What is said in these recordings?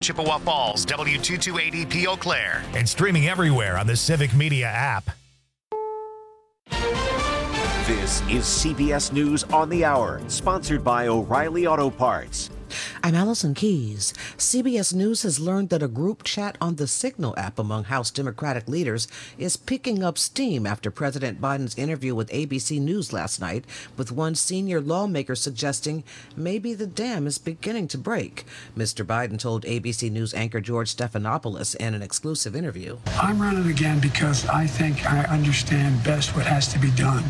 Chippewa Falls, W228EP Eau Claire, and streaming everywhere on the Civic Media app. This is CBS News on the Hour, sponsored by O'Reilly Auto Parts. I'm Allison Keyes. CBS News has learned that a group chat on the Signal app among House Democratic leaders is picking up steam after President Biden's interview with ABC News last night, with one senior lawmaker suggesting maybe the dam is beginning to break. Mr. Biden told ABC News anchor George Stephanopoulos in an exclusive interview. I'm running again because I think I understand best what has to be done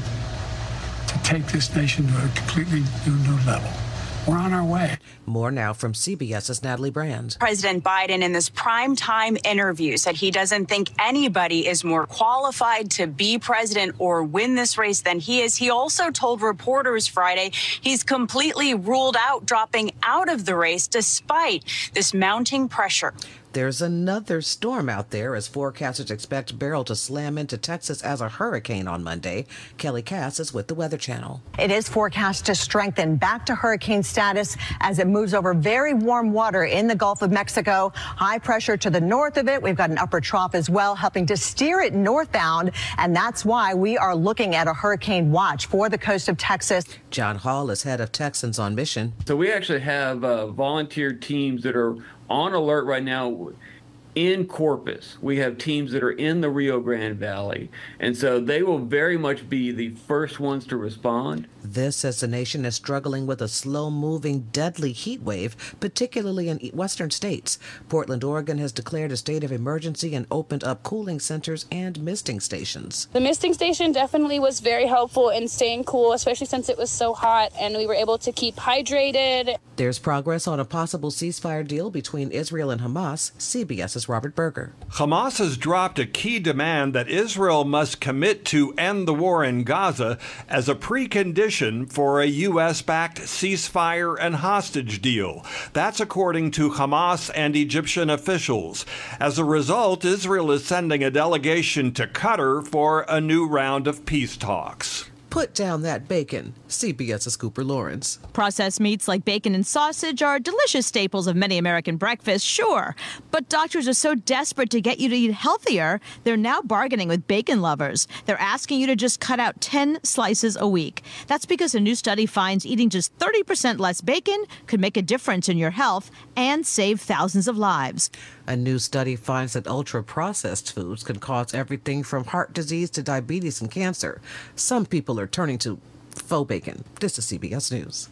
to take this nation to a completely new level. We're on our way. More now from CBS's Natalie Brand. President Biden in this primetime interview said he doesn't think anybody is more qualified to be president or win this race than he is. He also told reporters Friday he's completely ruled out dropping out of the race despite this mounting pressure. There's another storm out there as forecasters expect Beryl to slam into Texas as a hurricane on Monday. Kelly Cass is with the Weather Channel. It is forecast to strengthen back to hurricane status as it moves over very warm water in the Gulf of Mexico. High pressure to the north of it. We've got an upper trough as well, helping to steer it northbound. And that's why we are looking at a hurricane watch for the coast of Texas. John Hall is head of Texans on Mission. So we actually have volunteer teams that are on alert right now in Corpus. We have teams that are in the Rio Grande Valley, and so they will very much be the first ones to respond. This as the nation is struggling with a slow-moving, deadly heat wave, particularly in western states. Portland, Oregon has declared a state of emergency and opened up cooling centers and misting stations. The misting station definitely was very helpful in staying cool, especially since it was so hot, and we were able to keep hydrated. There's progress on a possible ceasefire deal between Israel and Hamas. CBS's Robert Berger. Hamas has dropped a key demand that Israel must commit to end the war in Gaza as a precondition for a U.S.-backed ceasefire and hostage deal. That's according to Hamas and Egyptian officials. As a result, Israel is sending a delegation to Qatar for a new round of peace talks. Put down that bacon. CBS's Cooper Lawrence. Processed meats like bacon and sausage are delicious staples of many American breakfasts, sure. But doctors are so desperate to get you to eat healthier, they're now bargaining with bacon lovers. They're asking you to just cut out 10 slices a week. That's because a new study finds eating just 30% less bacon could make a difference in your health and save thousands of lives. A new study finds that ultra-processed foods can cause everything from heart disease to diabetes and cancer. Some people are turning to faux bacon. This is CBS News.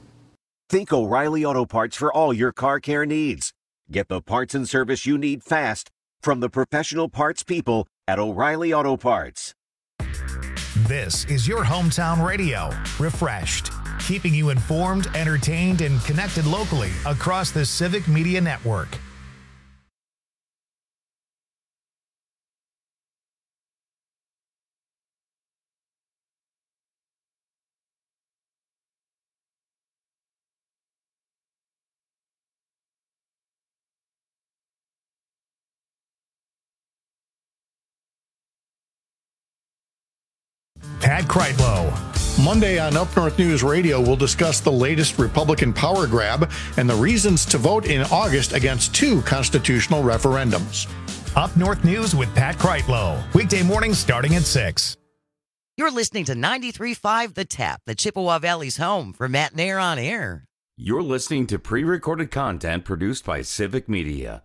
Think O'Reilly Auto Parts for all your car care needs. Get the parts and service you need fast from the professional parts people at O'Reilly Auto Parts. This is your hometown radio, Refreshed, keeping you informed, entertained, and connected locally across the Civic Media Network. Pat Kreitlow. Monday on Up North News Radio, we'll discuss the latest Republican power grab and the reasons to vote in August against 2 constitutional referendums. Up North News with Pat Kreitlow. Weekday mornings starting at 6. You're listening to 93.5 The Tap, the Chippewa Valley's home for Matt Nair on Air. You're listening to pre-recorded content produced by Civic Media.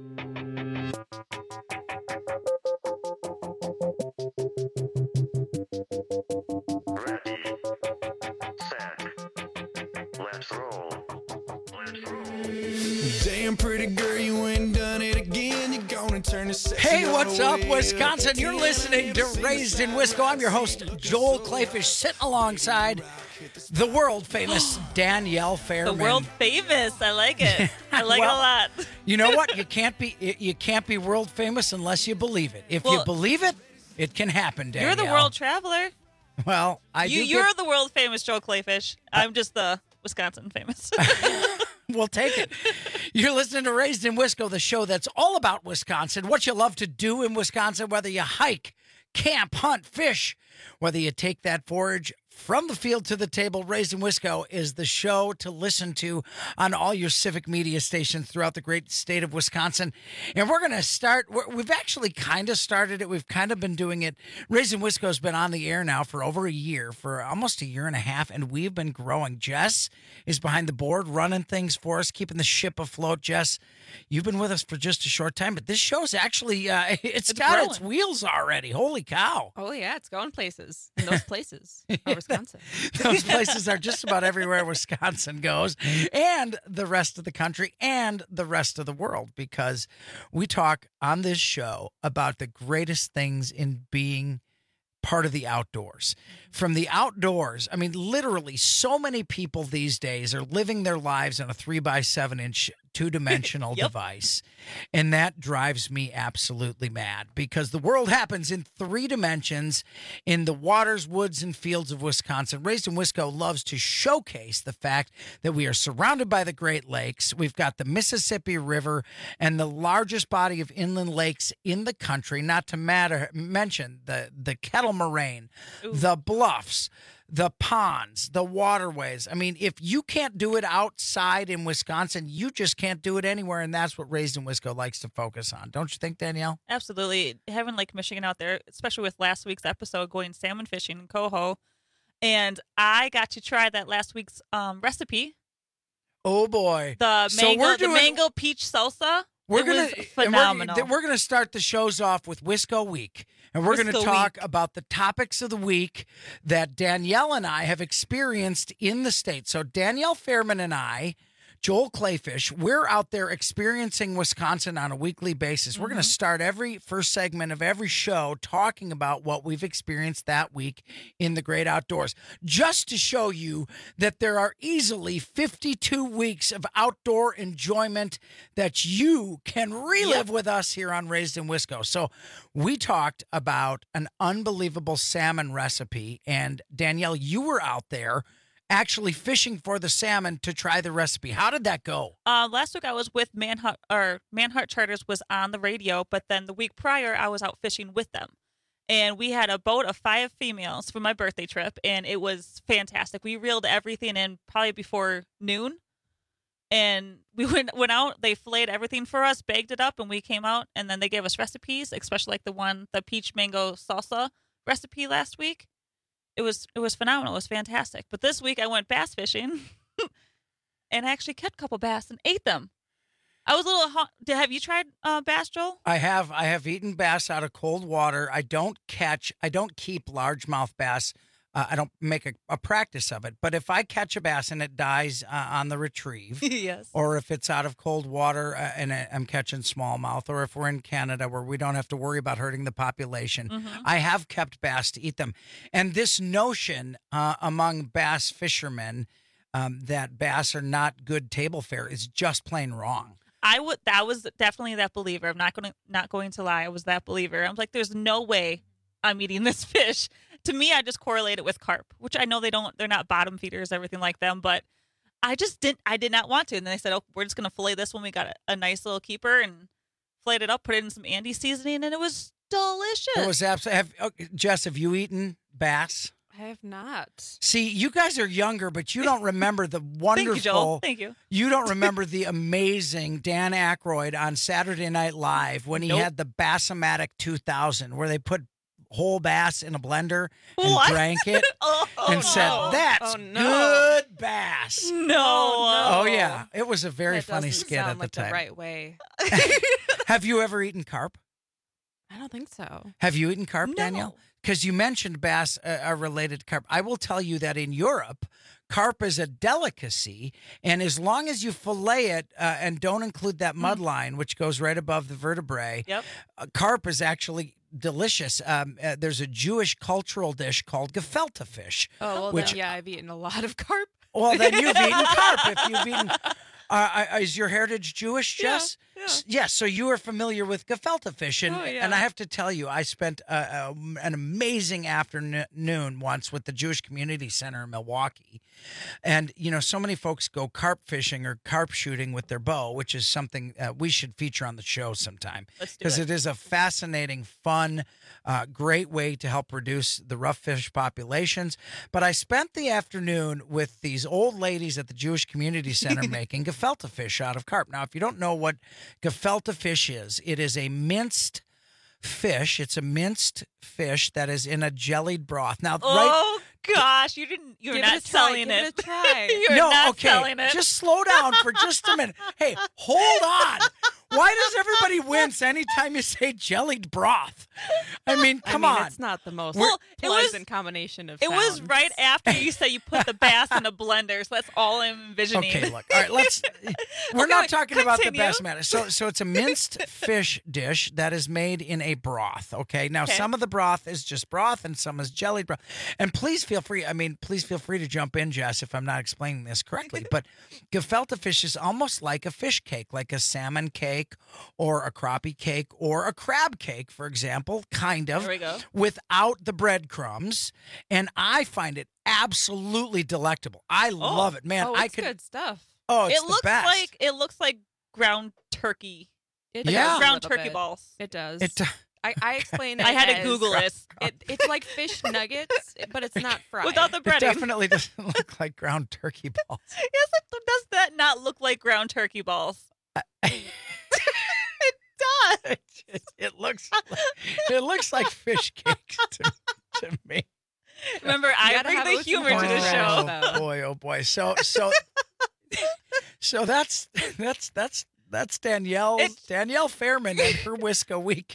Damn pretty girl, you ain't done it again. You're gonna turn the sexy. Hey, what's up, Wisconsin? You're listening to Raised in Wisco. I'm your host, Joel Clayfish, sitting alongside the world famous Danielle Fairman. The world famous. I like it. I like it a lot. You know what? You can't be world famous unless you believe it. If you believe it, it can happen, Danielle. You're the world traveler. Well, You're the world famous Joel Clayfish. I'm just the Wisconsin famous. We'll take it. You're listening to Raised in Wisco, the show that's all about Wisconsin, what you love to do in Wisconsin, whether you hike, camp, hunt, fish, whether you take that forage From the Field to the Table, Raised in Wisco is the show to listen to on all your civic media stations throughout the great state of Wisconsin. And we're going to start, we've actually kind of started it. We've kind of been doing it. Raised in Wisco has been on the air now for over a year, for almost a year and a half, and we've been growing. Jess is behind the board, running things for us, keeping the ship afloat. Jess, you've been with us for just a short time, but this show's actually, it's got growing. its wheels already. Holy cow. Oh, yeah, it's going places. And those places are Wisconsin. Those places are just about everywhere Wisconsin goes, and the rest of the country and the rest of the world, because we talk on this show about the greatest things in being part of the outdoors. From the outdoors, I mean, literally so many people these days are living their lives on a 3x7-inch two-dimensional device. And that drives me absolutely mad, because the world happens in 3 dimensions in the waters, woods, and fields of Wisconsin. Raised in Wisco loves to showcase the fact that we are surrounded by the Great Lakes. We've got the Mississippi River and the largest body of inland lakes in the country, not to mention the Kettle Moraine, the bluffs, the ponds, the waterways. I mean, if you can't do it outside in Wisconsin, you just can't do it anywhere, and that's what Raised in Wisco likes to focus on. Don't you think, Danielle? Absolutely. Having Lake Michigan out there, especially with last week's episode going salmon fishing in Coho, and I got to try that last week's recipe. Oh, boy. The mango peach salsa. It was phenomenal. We're going to start the shows off with Wisco Week. And we're going to talk about the topics of the week that Danielle and I have experienced in the state. So Danielle Fairman and I, Joel Clayfish, we're out there experiencing Wisconsin on a weekly basis. We're going to start every first segment of every show talking about what we've experienced that week in the great outdoors, just to show you that there are easily 52 weeks of outdoor enjoyment that you can relive with us here on Raised in Wisco. So we talked about an unbelievable salmon recipe, and Danielle, you were out there actually fishing for the salmon to try the recipe. How did that go? Last week I was with Manhunt Charters was on the radio, but then the week prior I was out fishing with them. And we had a boat of 5 females for my birthday trip, and it was fantastic. We reeled everything in probably before noon. And we went out, they filleted everything for us, bagged it up, and we came out, and then they gave us recipes, especially like the peach mango salsa recipe last week. It was phenomenal. It was fantastic. But this week I went bass fishing and actually kept a couple bass and ate them. I was a little have you tried bass, Joel? I have eaten bass out of cold water. I don't keep largemouth bass. I don't make a practice of it. But if I catch a bass and it dies on the retrieve, yes, or if it's out of cold water and I'm catching smallmouth, or if we're in Canada where we don't have to worry about hurting the population, I have kept bass to eat them. And this notion among bass fishermen that bass are not good table fare is just plain wrong. I was definitely that believer. I'm not going to lie. I was that believer. I was like, there's no way I'm eating this fish. To me, I just correlate it with carp, which I know they're not bottom feeders, everything like them, but I did not want to. And then they said, oh, we're just going to fillet this one. We got a nice little keeper and filleted it up, put it in some Andy seasoning, and it was delicious. It was absolutely. Jess, have you eaten bass? I have not. See, you guys are younger, but you don't remember the wonderful. Thank you, Joel. Thank you. You don't remember the amazing Dan Aykroyd on Saturday Night Live when he had the Bass-O-Matic 2000, where they put whole bass in a blender and drank it said, "That's good bass." No. Oh yeah, it was a very funny skit at the time. The right way. Have you ever eaten carp? I don't think so. Have you eaten carp, Danielle? Because you mentioned bass are related to carp. I will tell you that in Europe, carp is a delicacy, and as long as you fillet it and don't include that mud line, which goes right above the vertebrae, carp is actually delicious. There's a Jewish cultural dish called gefilte fish. Oh, well, then, I've eaten a lot of carp. Well, then you've eaten carp. If you've eaten... is your heritage Jewish, Jess? Yeah. So you are familiar with gefilte fish, and Oh, yeah. and I have to tell you, I spent an amazing afternoon once with the Jewish Community Center in Milwaukee, and so many folks go carp fishing or carp shooting with their bow, which is something we should feature on the show sometime because it is a fascinating, fun, great way to help reduce the rough fish populations. But I spent the afternoon with these old ladies at the Jewish Community Center making gefilte fish out of carp. Now, if you don't know what gefilte fish is, it is a minced fish. It's a minced fish that is in a jellied broth. Now, gosh, you're Give not it a try, selling give it. it a try. You're not selling it. Just slow down for just a minute. Hey, hold on. Why does everybody wince anytime you say jellied broth? I mean, come on. It's not the most pleasant combination of It was sounds. right after you said you put the bass in a blender, so that's all I'm envisioning. Okay, look. All right, we're not talking about the continue. best matter. So it's a minced fish dish that is made in a broth, okay? Now, some of the broth is just broth and some is jellied broth. And please feel free to jump in, Jess, if I'm not explaining this correctly. But gefilte fish is almost like a fish cake, like a salmon cake or a crappie cake or a crab cake, for example, kind of, There we go. without the breadcrumbs. And I find it absolutely delectable. I love it, man. It's good stuff. Oh, it's it looks the best. looks like ground turkey. It Yeah. does a Ground little turkey bit. balls. It does. It I explain it. I had to as- Google it. It's like fish nuggets, but it's not fried. Without the It breading. definitely doesn't look like ground turkey balls. Yes, does that not look like ground turkey balls? It does. It looks like fish cakes to me. Remember, I gotta bring have it the with humor some to the horseradish, show. though. Oh boy. So that's Danielle Fairman and her Whisko Week.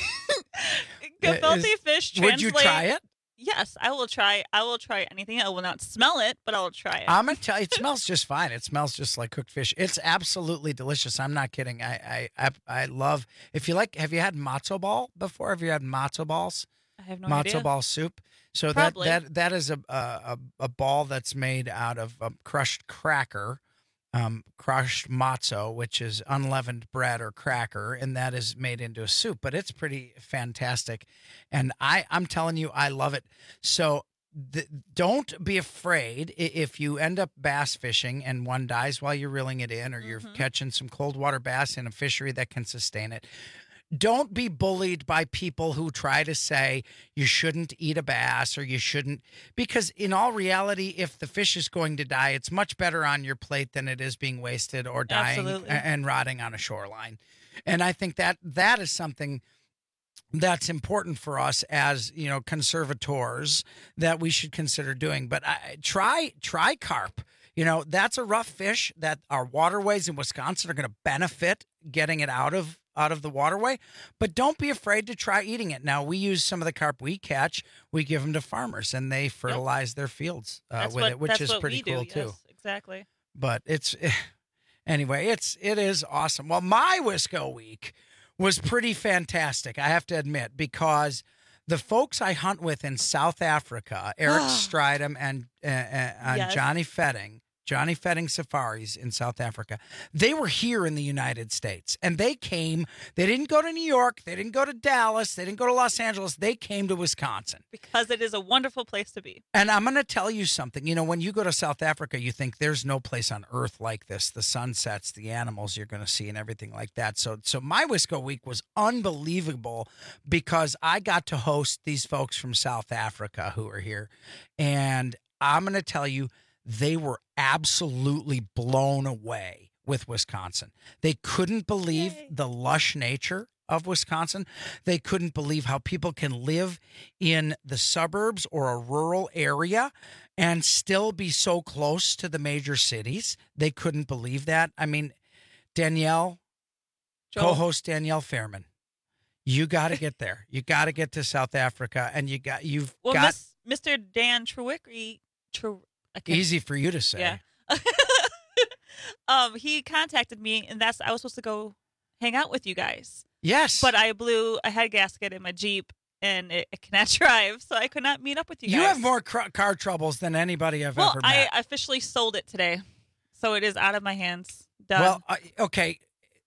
Gefilte fish translate. Would you try it? Yes, I will try. I will try anything. I will not smell it, but I will try it. I'm gonna tell you, it smells just fine. It smells just like cooked fish. It's absolutely delicious. I'm not kidding. I love. If you like, have you had matzo ball before? Have you had matzo balls? I have no matzo idea. ball soup. So Probably. that is a ball that's made out of crushed cracker, crushed matzo, which is unleavened bread or cracker, and that is made into a soup. But it's pretty fantastic, and I'm telling you, I love it. So don't be afraid if you end up bass fishing and one dies while you're reeling it in, or you're catching some cold water bass in a fishery that can sustain it. Don't be bullied by people who try to say you shouldn't eat a bass or you shouldn't, because in all reality, if the fish is going to die, it's much better on your plate than it is being wasted or dying Absolutely. and rotting on a shoreline. And I think that is something that's important for us as, conservators, that we should consider doing. But try carp. That's a rough fish that our waterways in Wisconsin are going to benefit getting it out of the waterway, but don't be afraid to try eating it. Now, we use some of the carp we catch, we give them to farmers, and they fertilize their fields with it, which is pretty cool too. Yes, exactly. But anyway, it is awesome. Well, my Whisko Week was pretty fantastic, I have to admit, because the folks I hunt with in South Africa, Eric Stridham and Yes. Johnny Fetting Safaris in South Africa, they were here in the United States, and they came. They didn't go to New York. They didn't go to Dallas. They didn't go to Los Angeles. They came to Wisconsin. Because it is a wonderful place to be. And I'm going to tell you something. When you go to South Africa, you think there's no place on earth like this. The sunsets, the animals you're going to see, and everything like that. So my Whisko Week was unbelievable because I got to host these folks from South Africa who are here. And I'm going to tell you, they were absolutely blown away with Wisconsin. They couldn't believe the lush nature of Wisconsin. They couldn't believe how people can live in the suburbs or a rural area and still be so close to the major cities. They couldn't believe that. I mean, Danielle, co-host Danielle Fairman, you got to get there. You got to get to South Africa, and you've got Mr. Dan Trewickery. Easy for you to say. Yeah. He contacted me, and I was supposed to go hang out with you guys. Yes. But I blew a head gasket in my Jeep, and it cannot drive, so I could not meet up with you guys. You have more car troubles than anybody I've ever met. I officially sold it today, so it is out of my hands. Done. Well, okay.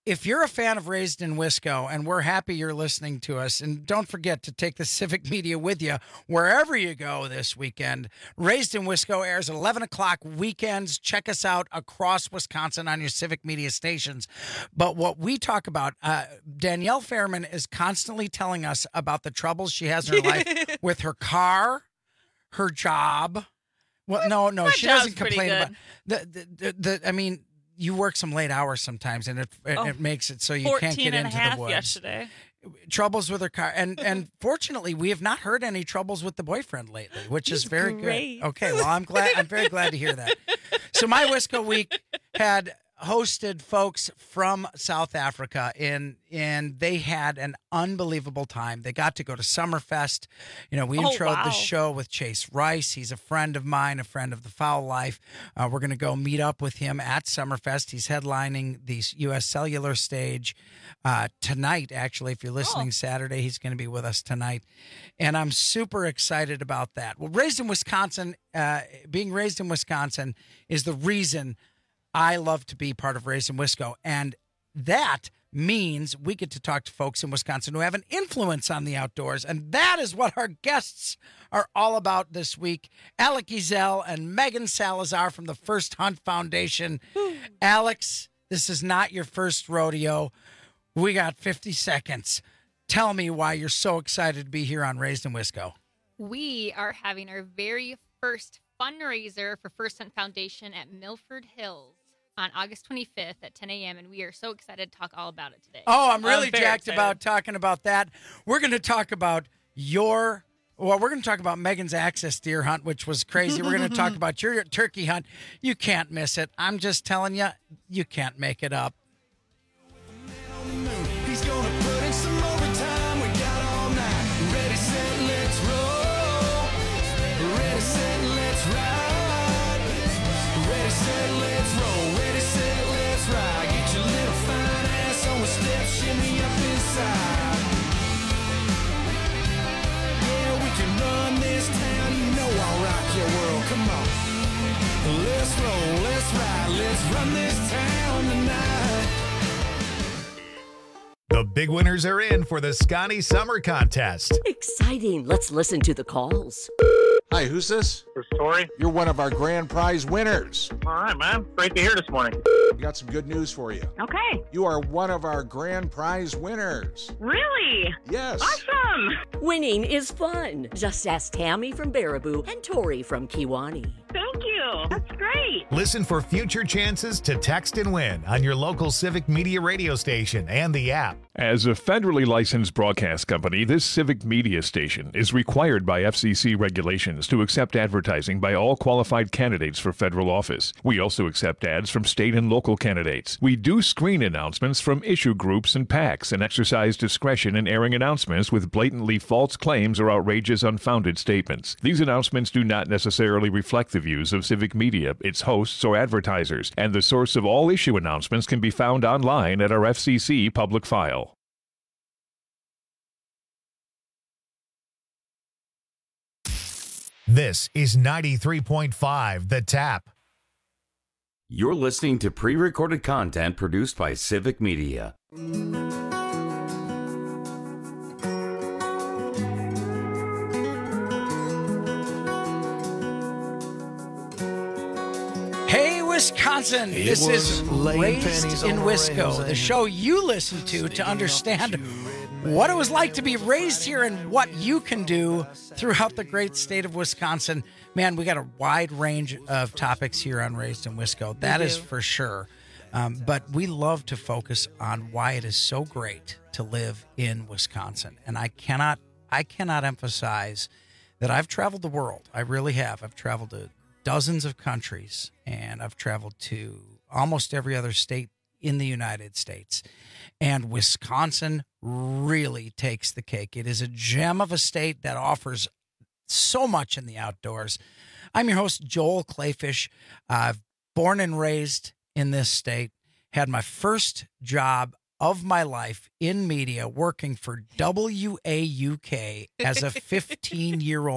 if you're a fan of Raised in Wisco, and we're happy you're listening to us, and don't forget to take the Civic Media with you wherever you go this weekend. Raised in Wisco airs at 11 o'clock weekends. Check us out across Wisconsin on your Civic Media stations. But what we talk about, Danielle Fairman is constantly telling us about the troubles she has in her life with her car, her job. Well, no, she doesn't complain about the. I mean, you work some late hours sometimes, and it makes it so you can't get into the woods. Yesterday. Troubles with her car, and fortunately, we have not heard any troubles with the boyfriend lately, which is very great. good. Okay, well, I'm very glad to hear that. So my Wisco week had hosted folks from South Africa, and they had an unbelievable time. They got to go to Summerfest. We introed the show with Chase Rice. He's a friend of mine, a friend of the Foul Life. We're going to go meet up with him at Summerfest. He's headlining the U.S. Cellular stage tonight, actually. If you're listening Saturday, he's going to be with us tonight. And I'm super excited about that. Well, being raised in Wisconsin is the reason I love to be part of Raised in Wisco, and that means we get to talk to folks in Wisconsin who have an influence on the outdoors, and that is what our guests are all about this week. Alec Ezel and Megan Salazar from the First Hunt Foundation. Alex, this is not your first rodeo. We got 50 seconds. Tell me why you're so excited to be here on Raised in Wisco. We are having our very first fundraiser for First Hunt Foundation at Milford Hills on August 25th at 10 a.m., and we are so excited to talk all about it today. Oh, I'm really jacked about talking about that. We're going to talk about we're going to talk about Megan's access deer hunt, which was crazy. We're going to talk about your turkey hunt. You can't miss it. I'm just telling you, you can't make it up. He's gonna put in some overtime. We got all night. Ready, set, let's roll. Ready, set, let's ride. Ready, set, let's roll. Ready, set, let's ride. Get your little fine ass on the steps, shimmy up inside. Yeah, we can run this town. You know I'll rock your world. Come on. Let's roll, let's ride, let's run this town tonight. The big winners are in for the Scotty Summer Contest. Exciting. Let's listen to the calls. Hi, who's this? This is Tori. You're one of our grand prize winners. All right, man. Great to hear this morning. We got some good news for you. Okay. You are one of our grand prize winners. Really? Yes. Awesome. Winning is fun. Just ask Tammy from Baraboo and Tori from Kewanee. Thank you. That's great. Listen for future chances to text and win on your local Civic Media radio station and the app. As a federally licensed broadcast company, this Civic Media station is required by FCC regulations to accept advertising by all qualified candidates for federal office. We also accept ads from state and local candidates. We do screen announcements from issue groups and PACs and exercise discretion in airing announcements with blatantly false claims or outrageous, unfounded statements. These announcements do not necessarily reflect the views of Civic Media, its hosts, or advertisers, and the source of all issue announcements can be found online at our FCC public file. This is 93.5 The Tap. You're listening to pre-recorded content produced by Civic Media. Hey, Wisconsin! This is Raised in Wisco, the show you listen to understand what it was like to be raised here and what you can do throughout the great state of Wisconsin. Man, we got a wide range of topics here on Raised in Wisco. That is for sure. But we love to focus on why it is so great to live in Wisconsin. And I cannot emphasize that I've traveled the world. I really have. I've traveled to dozens of countries, and I've traveled to almost every other state in the United States. And Wisconsin really takes the cake. It is a gem of a state that offers so much in the outdoors. I'm your host, Joel Clayfish. I've born and raised in this state, had my first job of my life in media working for WAUK as a 15-year-old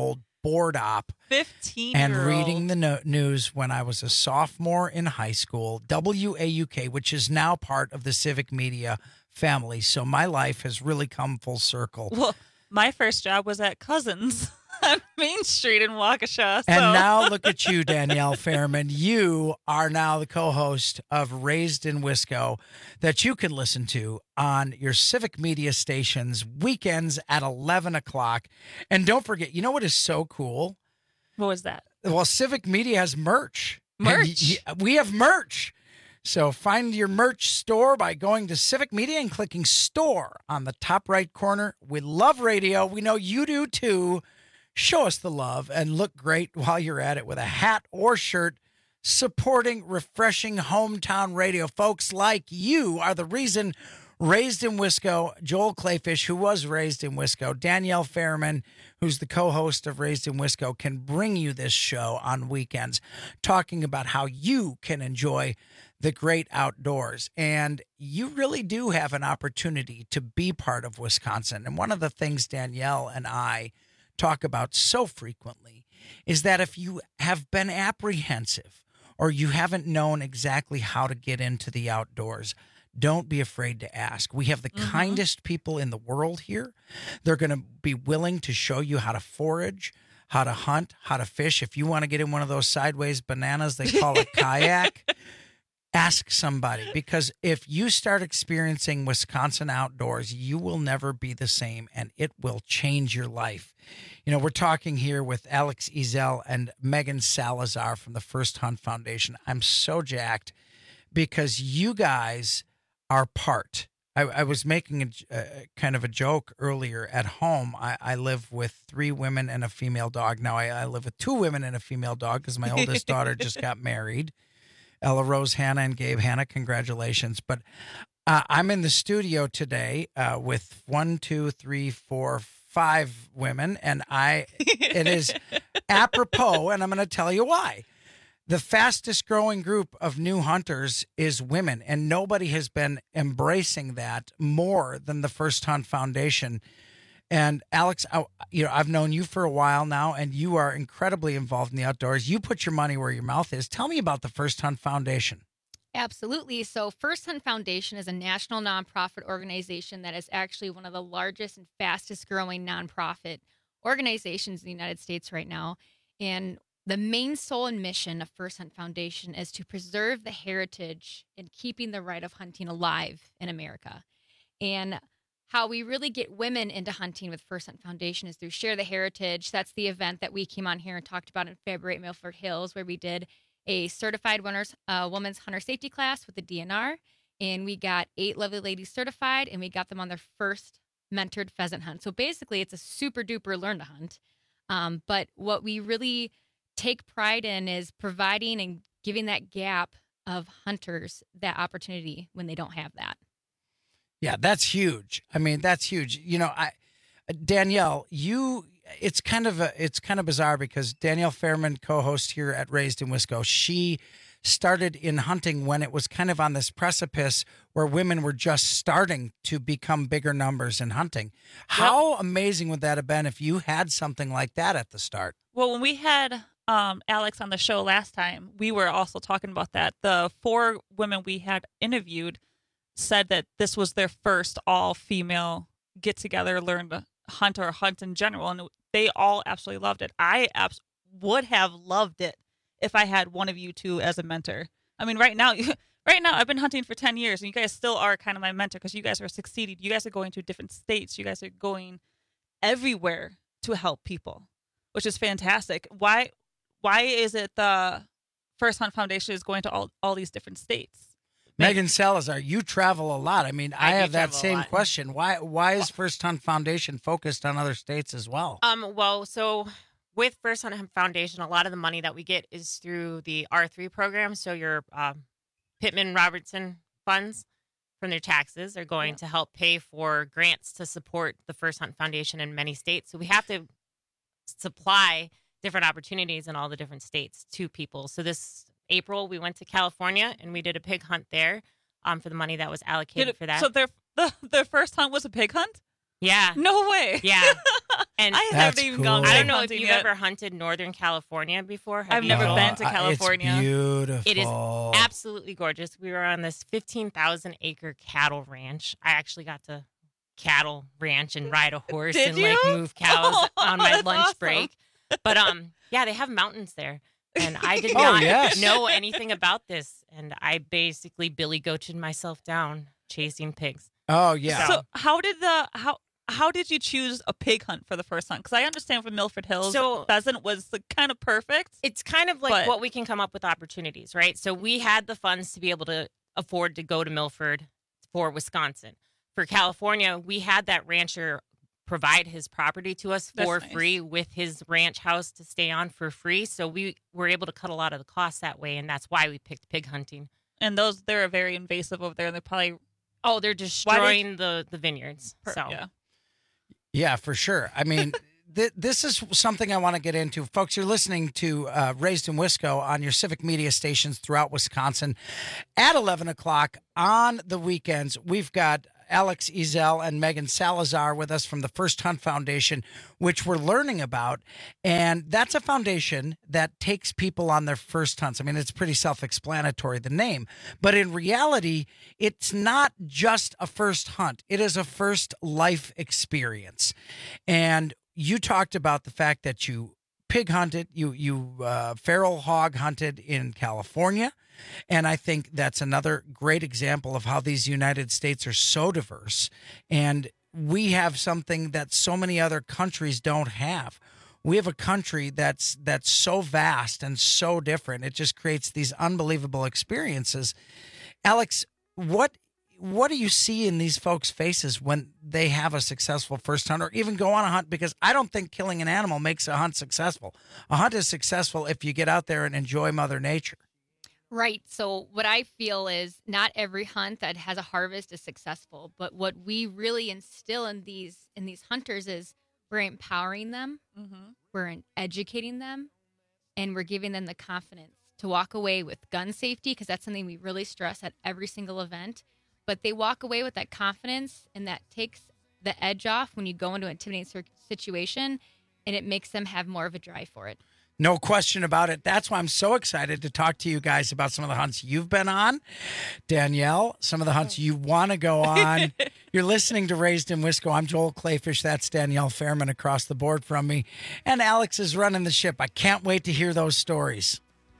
board op 15 and reading the news when I was a sophomore in high school. WAUK, which is now part of the Civic Media family. So my life has really come full circle. Well, my first job was at Cousins on Main Street in Waukesha. And now look at you, Danielle Fairman. You are now the co-host of Raised in Wisco that you can listen to on your Civic Media stations weekends at 11 o'clock. And don't forget, you know what is so cool? What was that? Well, Civic Media has merch. Merch? We have merch. So find your merch store by going to Civic Media and clicking store on the top right corner. We love radio. We know you do too. Show us the love and look great while you're at it with a hat or shirt supporting refreshing hometown radio. Folks like you are the reason Raised in Wisco, Joel Clayfish, who was raised in Wisco, Danielle Fairman, who's the co-host of Raised in Wisco, can bring you this show on weekends, talking about how you can enjoy the great outdoors. And you really do have an opportunity to be part of Wisconsin. And one of the things Danielle and I talk about so frequently is that if you have been apprehensive or you haven't known exactly how to get into the outdoors, don't be afraid to ask. We have the kindest people in the world here. They're going to be willing to show you how to forage, how to hunt, how to fish. If you want to get in one of those sideways bananas, they call it kayak, ask somebody. Because if you start experiencing Wisconsin outdoors, you will never be the same, and it will change your life. You know, we're talking here with Alex Ezel and Megan Salazar from the First Hunt Foundation. I'm so jacked because you guys are part. I was making a kind of a joke earlier at home. I live with 3 women and a female dog. Now I live with 2 women and a female dog because my oldest daughter just got married. Ella Rose Hannah and Gabe Hannah, congratulations. But I'm in the studio today with 1, 2, 3, 4, 5 women, and it is apropos, and I'm going to tell you why. The fastest growing group of new hunters is women, and nobody has been embracing that more than the First Hunt Foundation. And Alex, I've known you for a while now, and you are incredibly involved in the outdoors. You put your money where your mouth is. Tell me about the First Hunt Foundation. Absolutely. So First Hunt Foundation is a national nonprofit organization that is actually one of the largest and fastest growing nonprofit organizations in the United States right now. And the main soul and mission of First Hunt Foundation is to preserve the heritage and keeping the right of hunting alive in America. And how we really get women into hunting with First Hunt Foundation is through Share the Heritage. That's the event that we came on here and talked about in February at Milford Hills, where we did a certified women's hunter safety class with the DNR. And we got 8 lovely ladies certified, and we got them on their first mentored pheasant hunt. So basically, it's a super duper learn to hunt. But what we really take pride in is providing and giving that gap of hunters that opportunity when they don't have that. Yeah, that's huge. I mean, that's huge. You know, Danielle, it's kind of bizarre because Danielle Fairman, co-host here at Raised in Wisco, she started in hunting when it was kind of on this precipice where women were just starting to become bigger numbers in hunting. How amazing would that have been if you had something like that at the start? Well, when we had Alex on the show last time, we were also talking about that. The 4 women we had interviewed said that this was their first all-female get-together, learn to hunt or hunt in general, and they all absolutely loved it. I would have loved it if I had one of you two as a mentor. I mean, right now, I've been hunting for 10 years, and you guys still are kind of my mentor because you guys are succeeding. You guys are going to different states. You guys are going everywhere to help people, which is fantastic. Why is it the First Hunt Foundation is going to all these different states? Megan Salazar, you travel a lot. I mean, I have that same question. Why is First Hunt Foundation focused on other states as well? Well, so with First Hunt Foundation, a lot of the money that we get is through the R3 program. So your Pittman-Robertson funds from their taxes are going to help pay for grants to support the First Hunt Foundation in many states. So we have to supply different opportunities in all the different states to people. So this April, we went to California and we did a pig hunt there for the money that was allocated for that. So their first hunt was a pig hunt? Yeah. No way. Yeah. And I haven't even gone. I don't know if hunting you've yet. ever hunted Northern California before. Have I've you? never been to California. It's beautiful. It is absolutely gorgeous. We were on this 15,000 acre cattle ranch. I actually got to cattle ranch and ride a horse Did and you? like move cows on my That's lunch awesome. break. But yeah, they have mountains there. And I did Oh, not yes. know anything about this. And I basically Billy Goated myself down chasing pigs. Oh yeah. So how did you choose a pig hunt for the first hunt? Because I understand from Milford Hills, So- pheasant was kind of perfect. It's kind of like But- what we can come up with opportunities, right? So we had the funds to be able to afford to go to Milford for Wisconsin. For California, we had that rancher provide his property to us That's for nice. free with his ranch house to stay on for free. So we were able to cut a lot of the costs that way, and that's why we picked pig hunting. And they're very invasive over there. And they're probably they're destroying the vineyards. So yeah. Yeah, for sure. I mean, this is something I want to get into. Folks, you're listening to Raised in Wisco on your civic media stations throughout Wisconsin. At 11 o'clock on the weekends, we've got Alex Ezel and Megan Salazar with us from the First Hunt Foundation, which we're learning about. And that's a foundation that takes people on their first hunts. I mean, it's pretty self-explanatory, the name. But in reality, it's not just a first hunt. It is a first life experience. And you talked about the fact that you pig hunted, you feral hog hunted in California. And I think that's another great example of how these United States are so diverse. And we have something that so many other countries don't have. We have a country that's so vast and so different. It just creates these unbelievable experiences. Alex, what do you see in these folks' faces when they have a successful first hunt or even go on a hunt? Because I don't think killing an animal makes a hunt successful. A hunt is successful if you get out there and enjoy Mother Nature. Right. So what I feel is not every hunt that has a harvest is successful, but what we really instill in these hunters is we're empowering them, we're educating them, and we're giving them the confidence to walk away with gun safety, because that's something we really stress at every single event. But they walk away with that confidence, and that takes the edge off when you go into an intimidating situation, and it makes them have more of a drive for it. No question about it. That's why I'm so excited to talk to you guys about some of the hunts you've been on. Danielle, some of the hunts you want to go on. You're listening to Raised in Wisco. I'm Joel Clayfish. That's Danielle Fairman across the board from me. And Alex is running the ship. I can't wait to hear those stories.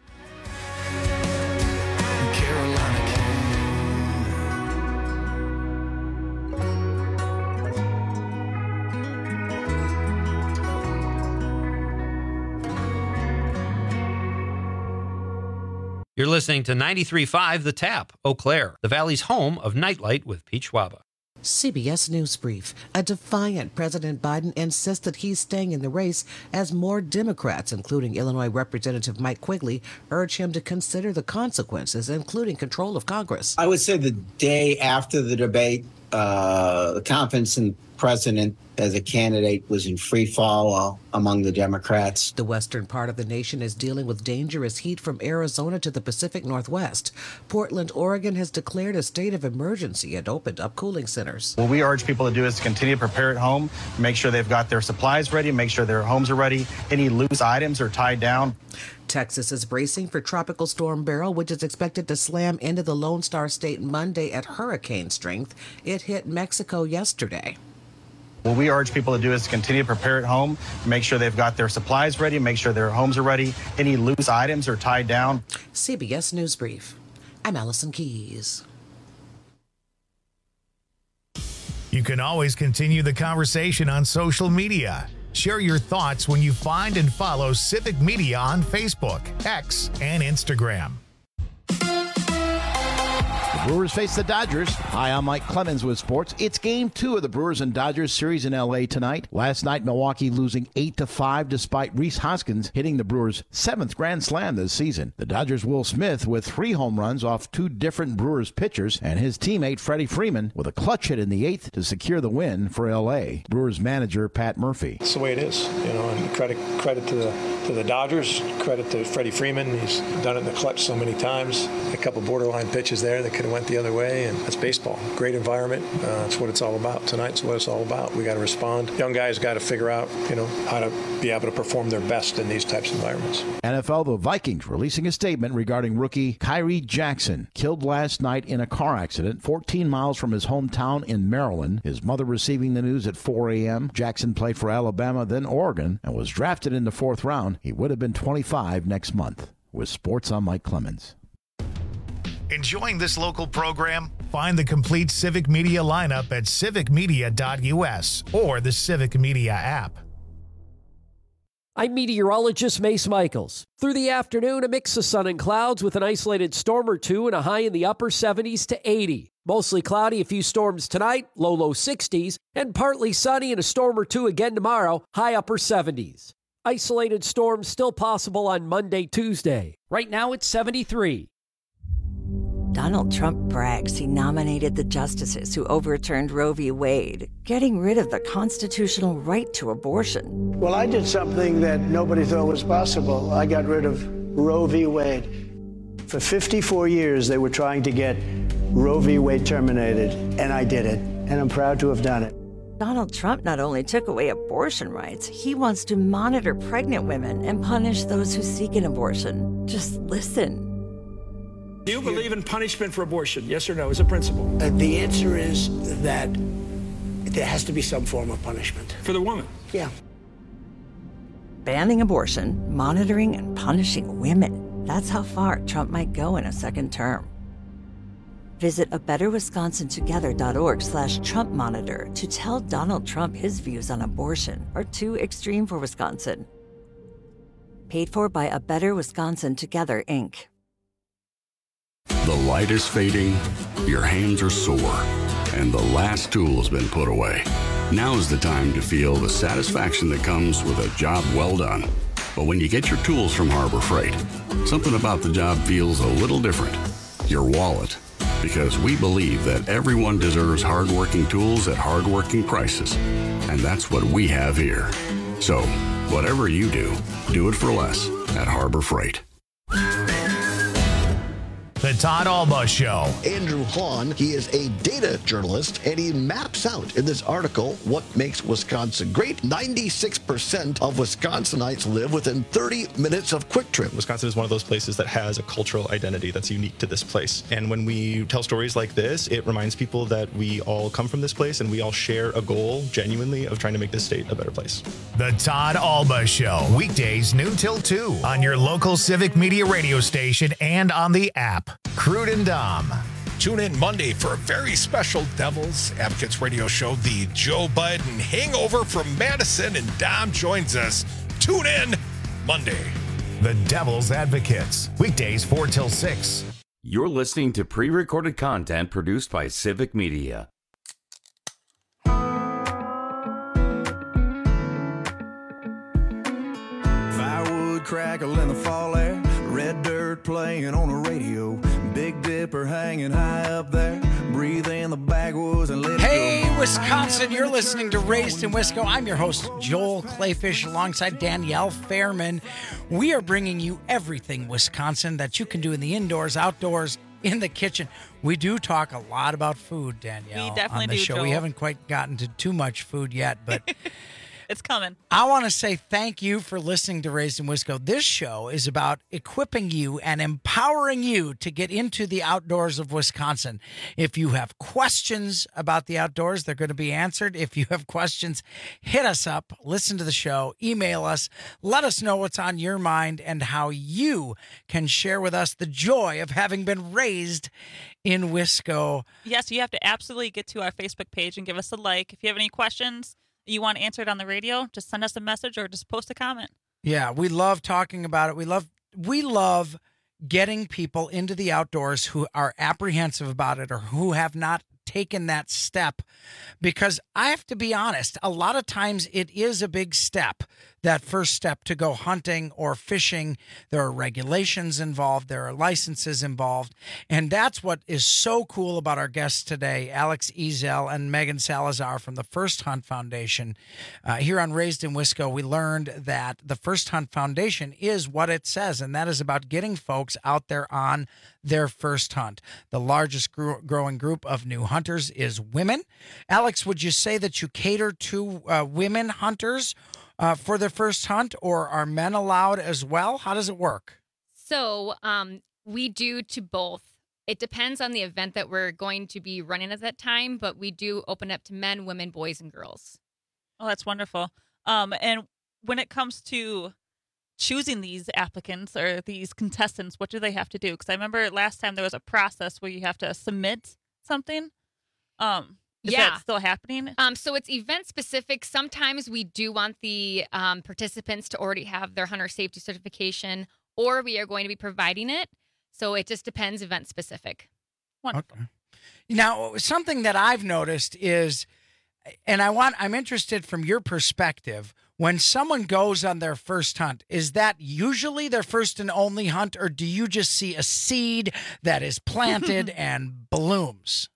You're listening to 93.5 The Tap, Eau Claire, the Valley's home of Nightlight with Pete Schwaba. CBS News Brief. A defiant President Biden insists that he's staying in the race as more Democrats, including Illinois Representative Mike Quigley, urge him to consider the consequences, including control of Congress. I would say the day after the debate, the confidence in the president as a candidate was in free fall among the Democrats. The western part of the nation is dealing with dangerous heat from Arizona to the Pacific Northwest. Portland, Oregon has declared a state of emergency and opened up cooling centers. What we urge people to do is to continue to prepare at home, make sure they've got their supplies ready, make sure their homes are ready. Any loose items are tied down. Texas is bracing for Tropical Storm Beryl, which is expected to slam into the Lone Star State Monday at hurricane strength. It hit Mexico yesterday. What we urge people to do is to continue to prepare at home, make sure they've got their supplies ready, make sure their homes are ready. Any loose items are tied down. CBS News Brief. I'm Allison Keys. You can always continue the conversation on social media. Share your thoughts when you find and follow Civic Media on Facebook, X, and Instagram. The Brewers face the Dodgers. Hi, I'm Mike Clemens with sports. It's Game 2 of the Brewers and Dodgers series in L.A. tonight. Last night, Milwaukee losing 8-5 despite Rhys Hoskins hitting the Brewers' 7th grand slam this season. The Dodgers' Will Smith with 3 home runs off 2 different Brewers pitchers, and his teammate Freddie Freeman with a clutch hit in the 8th to secure the win for L.A. Brewers manager Pat Murphy. It's the way it is, and credit to the Dodgers, credit to Freddie Freeman. He's done it in the clutch so many times. A couple borderline pitches there that could have went the other way, and that's baseball. Great environment. That's what it's all about. Tonight's what it's all about. We got to respond. Young guys got to figure out, how to be able to perform their best in these types of environments. NFL, the Vikings releasing a statement regarding rookie Kyrie Jackson, killed last night in a car accident 14 miles from his hometown in Maryland. His mother receiving the news at 4 a.m. Jackson played for Alabama, then Oregon, and was drafted in the 4th round. He would have been 25 next month. With Sports, I'm Mike Clemens. Enjoying this local program? Find the complete Civic Media lineup at civicmedia.us or the Civic Media app. I'm meteorologist Mace Michaels. Through the afternoon, a mix of sun and clouds with an isolated storm or two and a high in the upper 70s to 80. Mostly cloudy, a few storms tonight, low 60s, and partly sunny and a storm or two again tomorrow, high upper 70s. Isolated storms still possible on Monday, Tuesday. Right now it's 73. Donald Trump brags he nominated the justices who overturned Roe v. Wade, getting rid of the constitutional right to abortion. Well, I did something that nobody thought was possible. I got rid of Roe v. Wade. For 54 years, they were trying to get Roe v. Wade terminated, and I did it, and I'm proud to have done it. Donald Trump not only took away abortion rights, he wants to monitor pregnant women and punish those who seek an abortion. Just listen. Do you believe in punishment for abortion? Yes or no, as a principle? The answer is that there has to be some form of punishment. For the woman? Yeah. Banning abortion, monitoring and punishing women. That's how far Trump might go in a second term. Visit abetterwisconsintogether.org/Trump Monitor to tell Donald Trump his views on abortion are too extreme for Wisconsin. Paid for by A Better Wisconsin Together, Inc. The light is fading, your hands are sore, and the last tool has been put away. Now is the time to feel the satisfaction that comes with a job well done. But when you get your tools from Harbor Freight, something about the job feels a little different. Your wallet. Because we believe that everyone deserves hardworking tools at hardworking prices. And that's what we have here. So, whatever you do it for less at Harbor Freight. The Todd Alba Show. Andrew Hahn, he is a data journalist, and he maps out in this article what makes Wisconsin great. 96% of Wisconsinites live within 30 minutes of Quick Trip. Wisconsin is one of those places that has a cultural identity that's unique to this place. And when we tell stories like this, it reminds people that we all come from this place and we all share a goal, genuinely, of trying to make this state a better place. The Todd Alba Show. Weekdays noon till 2 on your local Civic Media radio station and on the app. Crude and Dom. Tune in Monday for a very special Devils Advocates radio show, the Joe Biden Hangover from Madison, and Dom joins us. Tune in Monday. The Devils Advocates. Weekdays 4 till 6. You're listening to pre-recorded content produced by Civic Media. Firewood crackle in the fall air, red dirt playing on the radio, Big Dipper hanging high up there, breathe in the backwoods and let it Hey, go. Wisconsin, you're listening to Raised in Wisco. I'm your host, Joel Clayfish, alongside Danielle Fairman. We are bringing you everything Wisconsin that you can do in the indoors, outdoors, in the kitchen. We do talk a lot about food, Danielle. We definitely on the do, show. Joel. We haven't quite gotten to too much food yet, but it's coming. I want to say thank you for listening to Raised in Wisco. This show is about equipping you and empowering you to get into the outdoors of Wisconsin. If you have questions about the outdoors, they're going to be answered. If you have questions, hit us up, listen to the show, email us, let us know what's on your mind and how you can share with us the joy of having been raised in Wisco. Yes, you have to absolutely get to our Facebook page and give us a like. If you have any questions you want answered on the radio, just send us a message or just post a comment. Yeah, we love talking about it. We love getting people into the outdoors who are apprehensive about it or who have not taken that step, because I have to be honest, a lot of times it is a big step. that first step to go hunting or fishing. There are regulations involved. There are licenses involved. And that's what is so cool about our guests today, Alex Ezel and Megan Salazar from the First Hunt Foundation. Here on Raised in Wisco, we learned that the First Hunt Foundation is what it says, and that is about getting folks out there on their first hunt. The largest growing group of new hunters is women. Alex, would you say that you cater to women hunters for their first hunt, or are men allowed as well? How does it work? So we do to both. It depends on the event that we're going to be running at that time, but we do open up to men, women, boys, and girls. Oh, that's wonderful. And when it comes to choosing these applicants or these contestants, what do they have to do? Because I remember last time there was a process where you have to submit something. Is that still happening? So it's event specific. Sometimes we do want the participants to already have their hunter safety certification, or we are going to be providing it. So it just depends, event specific. Wonderful. Okay. Now, something that I've noticed is, and I'm interested from your perspective, when someone goes on their first hunt, is that usually their first and only hunt, or do you just see a seed that is planted and blooms?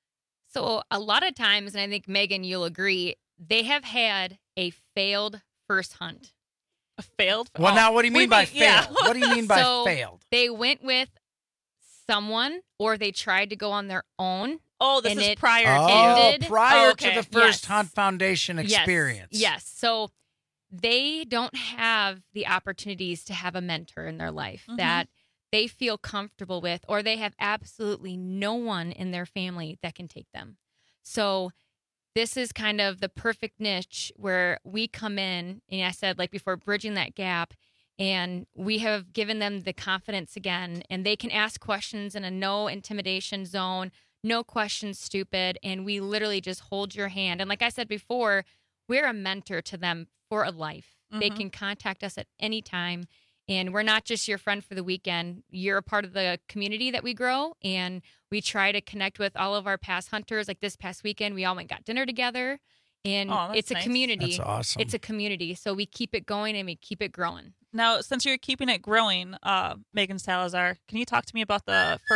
So a lot of times, and I think, Megan, you'll agree, they have had a failed first hunt. A failed? Well, now, what do you mean by failed? What do you mean by failed? They went with someone, or they tried to go on their own. Oh, this is prior to the First Hunt Foundation experience. Yes. So they don't have the opportunities to have a mentor in their life that they feel comfortable with, or they have absolutely no one in their family that can take them. So this is kind of the perfect niche where we come in, and I said, like before, bridging that gap, and we have given them the confidence again, and they can ask questions in a no intimidation zone, no questions stupid, and we literally just hold your hand. And like I said before, we're a mentor to them for a life. They can contact us at any time. And we're not just your friend for the weekend. You're a part of the community that we grow, and we try to connect with all of our past hunters. Like this past weekend, we all went and got dinner together, and it's a community. That's awesome. It's a community, so we keep it going and we keep it growing. Now, since you're keeping it growing, Megan Salazar, can you talk to me about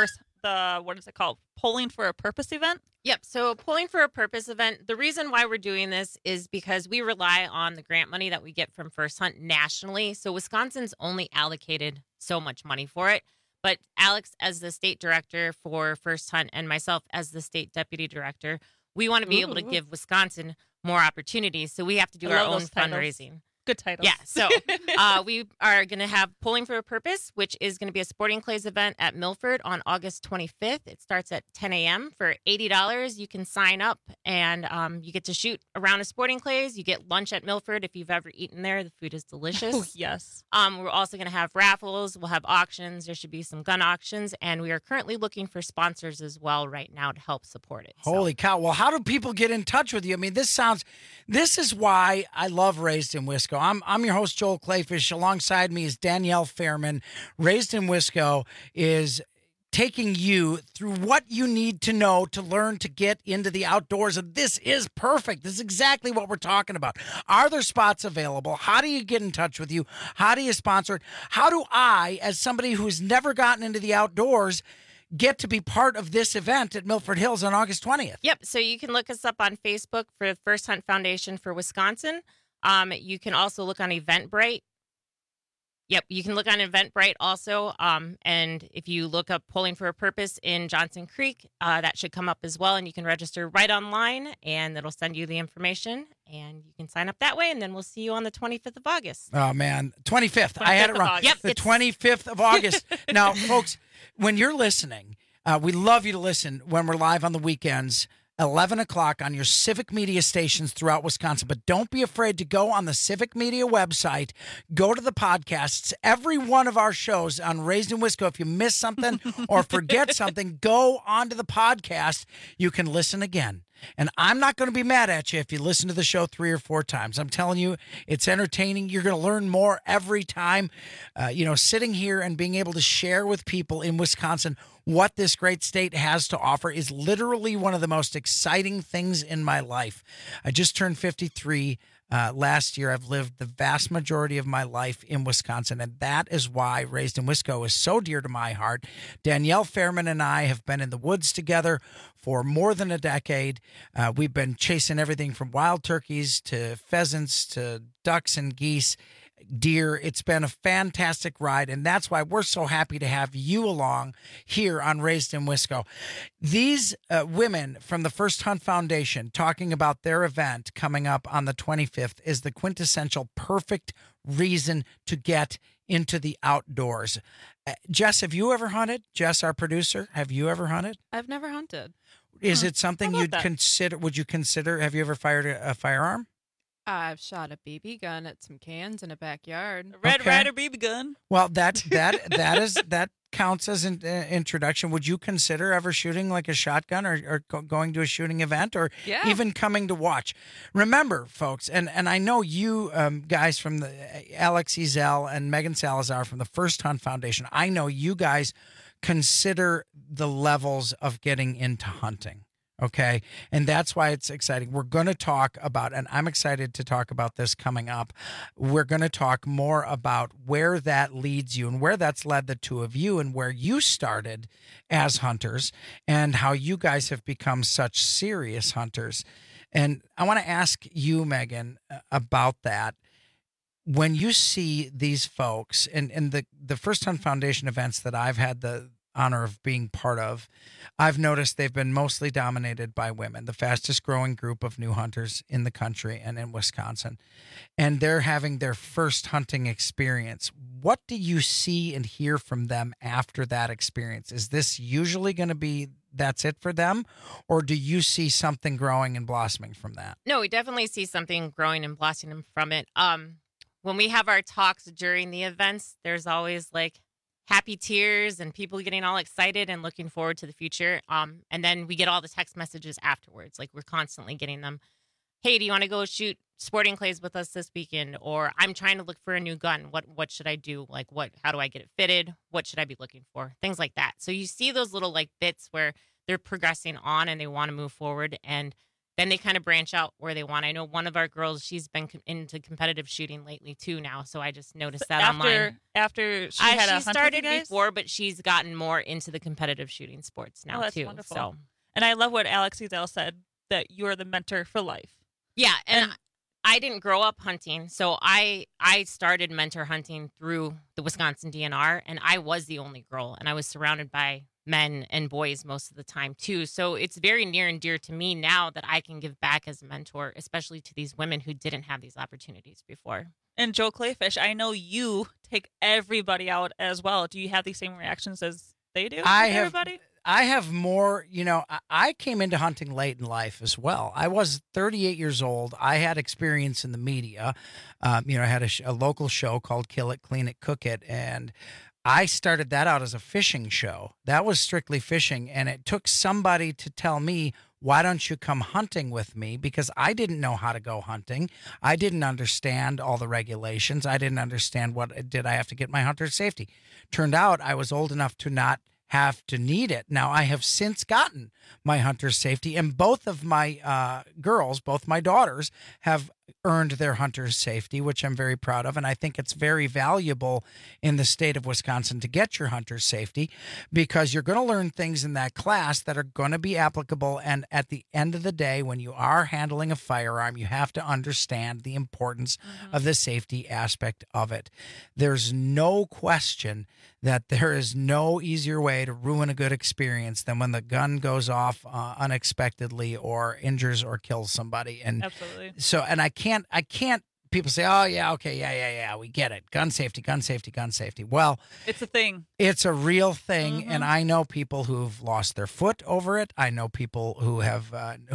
what is it called? Polling for a Purpose event? Yep. So Polling for a Purpose event, the reason why we're doing this is because we rely on the grant money that we get from First Hunt nationally. So Wisconsin's only allocated so much money for it. But Alex, as the state director for First Hunt, and myself as the state deputy director, we want to be able to give Wisconsin more opportunities. So we have to do our own fundraising. Good title. Yeah. So we are going to have Polling for a Purpose, which is going to be a Sporting Clays event at Milford on August 25th. It starts at 10 a.m. For $80. You can sign up, and you get to shoot around a Sporting Clays. You get lunch at Milford if you've ever eaten there. The food is delicious. Oh, yes. We're also going to have raffles. We'll have auctions. There should be some gun auctions. And we are currently looking for sponsors as well right now to help support it. Holy cow. Well, how do people get in touch with you? I mean, this is why I love Raised in Wisco. I'm your host, Joel Clayfish. Alongside me is Danielle Fairman. Raised in Wisco is taking you through what you need to know to learn to get into the outdoors. And this is perfect. This is exactly what we're talking about. Are there spots available? How do you get in touch with you? How do you sponsor it? How do I, as somebody who's never gotten into the outdoors, get to be part of this event at Milford Hills on August 20th? Yep. So you can look us up on Facebook for First Hunt Foundation for Wisconsin. You can also look on Eventbrite. Yep, you can look on Eventbrite also. And if you look up Polling for a Purpose in Johnson Creek, that should come up as well. And you can register right online, and it'll send you the information. And you can sign up that way, and then we'll see you on the 25th of August. Oh, man. 25th. I had it wrong. Yep. The 25th of August. Now, folks, when you're listening, we love you to listen when we're live on the weekends. 11 o'clock on your Civic Media stations throughout Wisconsin. But don't be afraid to go on the Civic Media website. Go to the podcasts. Every one of our shows on Raised in Wisco, if you miss something or forget something, go onto the podcast. You can listen again. And I'm not going to be mad at you if you listen to the show 3 or 4 times. I'm telling you, it's entertaining. You're going to learn more every time. Sitting here and being able to share with people in Wisconsin what this great state has to offer is literally one of the most exciting things in my life. I just turned 53 last year. I've lived the vast majority of my life in Wisconsin, and that is why Raised in Wisco is so dear to my heart. Danielle Fairman and I have been in the woods together for more than a decade. We've been chasing everything from wild turkeys to pheasants to ducks and geese, deer. It's been a fantastic ride, and that's why we're so happy to have you along here on Raised in Wisco. These women from the First Hunt Foundation talking about their event coming up on the 25th is the quintessential perfect reason to get into the outdoors. Jess, have you ever hunted? Jess, our producer, have you ever hunted? I've never hunted. Is it something How about you'd that? consider? Would you consider? Have you ever fired a firearm? I've shot a BB gun at some cans in a backyard. Red Okay. Ryder BB gun. Well, that counts as an introduction. Would you consider ever shooting like a shotgun or going to a shooting event or Yeah. even coming to watch? Remember, folks, and I know you guys from the Alex Ezel and Megan Salazar from the First Hunt Foundation, I know you guys consider the levels of getting into hunting. Okay. And that's why it's exciting. We're going to talk about, and I'm excited to talk about this coming up. We're going to talk more about where that leads you and where that's led the two of you and where you started as hunters and how you guys have become such serious hunters. And I want to ask you, Megan, about that. When you see these folks and the First Hunt Foundation events that I've had the honor of being part of, I've noticed they've been mostly dominated by women, the fastest growing group of new hunters in the country and in Wisconsin. And they're having their first hunting experience. What do you see and hear from them after that experience? Is this usually going to be that's it for them? Or do you see something growing and blossoming from that? No, we definitely see something growing and blossoming from it. When we have our talks during the events, there's always like happy tears and people getting all excited and looking forward to the future. And then we get all the text messages afterwards. Like we're constantly getting them. Hey, do you want to go shoot sporting clays with us this weekend? Or I'm trying to look for a new gun. What should I do? Like how do I get it fitted? What should I be looking for? Things like that. So you see those little like bits where they're progressing on and they want to move forward. And then they kind of branch out where they want. I know one of our girls, she's been into competitive shooting lately too now. So I just noticed that online. After she had a hunt with started you guys? before, but she's gotten more into the competitive shooting sports now Oh, that's too. wonderful. So And I love what Alex Ezel said, that you're the mentor for life. yeah, and I didn't grow up hunting, so I started mentor hunting through the Wisconsin DNR, and I was the only girl, and I was surrounded by men and boys most of the time too. So it's very near and dear to me now that I can give back as a mentor, especially to these women who didn't have these opportunities before. And Joe Clayfish, I know you take everybody out as well. Do you have these same reactions as they do? Everybody? I have more, I came into hunting late in life as well. I was 38 years old. I had experience in the media. I had a local show called Kill It, Clean It, Cook It. And I started that out as a fishing show. That was strictly fishing. And it took somebody to tell me, why don't you come hunting with me? Because I didn't know how to go hunting. I didn't understand all the regulations. I didn't understand what did I have to get my hunter's safety. Turned out I was old enough to not have to need it. Now, I have since gotten my hunter's safety, and both of my girls, both my daughters, have earned their hunter's safety, which I'm very proud of. And I think it's very valuable in the state of Wisconsin to get your hunter's safety, because you're going to learn things in that class that are going to be applicable. And at the end of the day, when you are handling a firearm, you have to understand the importance of the safety aspect of it. There's no question that there is no easier way to ruin a good experience than when the gun goes off unexpectedly or injures or kills somebody. And Absolutely. so, and I can't, people say, oh yeah, okay. Yeah. We get it. Gun safety. Well, It's a thing. it's a real thing. And I know people who've lost their foot over it. I know people who have,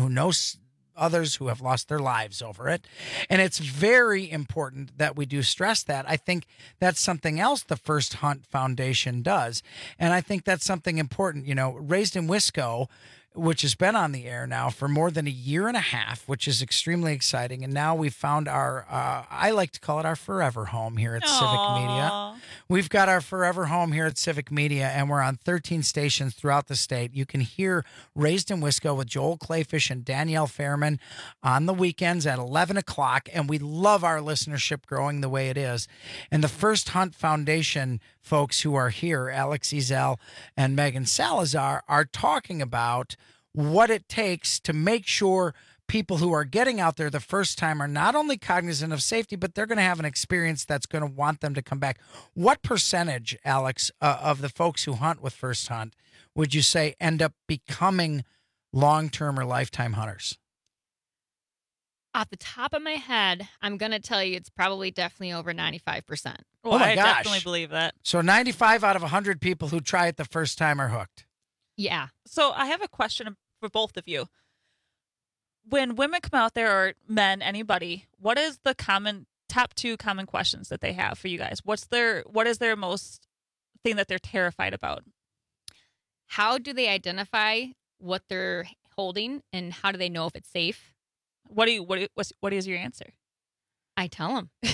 others who have lost their lives over it. And it's very important that we do stress that. I think that's something else the First Hunt Foundation does. And I think that's something important. Raised in Wisco which has been on the air now for more than a year and a half, which is extremely exciting. And now we've found our, I like to call it our forever home here at Civic Media. We've got our forever home here at Civic Media, and we're on 13 stations throughout the state. You can hear Raised in Wisco with Joel Clayfish and Danielle Fairman on the weekends at 11 o'clock, and we love our listenership growing the way it is. And the First Hunt Foundation folks who are here, Alex Ezel and Megan Salazar, are talking about what it takes to make sure people who are getting out there the first time are not only cognizant of safety, but they're going to have an experience that's going to want them to come back. What percentage, Alex, of the folks who hunt with First Hunt would you say end up becoming long-term or lifetime hunters? Off the top of my head, I'm going to tell you it's probably definitely over 95%. Well, Oh my I gosh. definitely believe that. So 95 out of 100 people who try it the first time are hooked. Yeah. So I have a question for both of you. When women come out there, or men, anybody, what is the top 2 common questions that they have for you guys? What is their most thing that they're terrified about? How do they identify what they're holding, and how do they know if it's safe? What is your answer? I tell them. So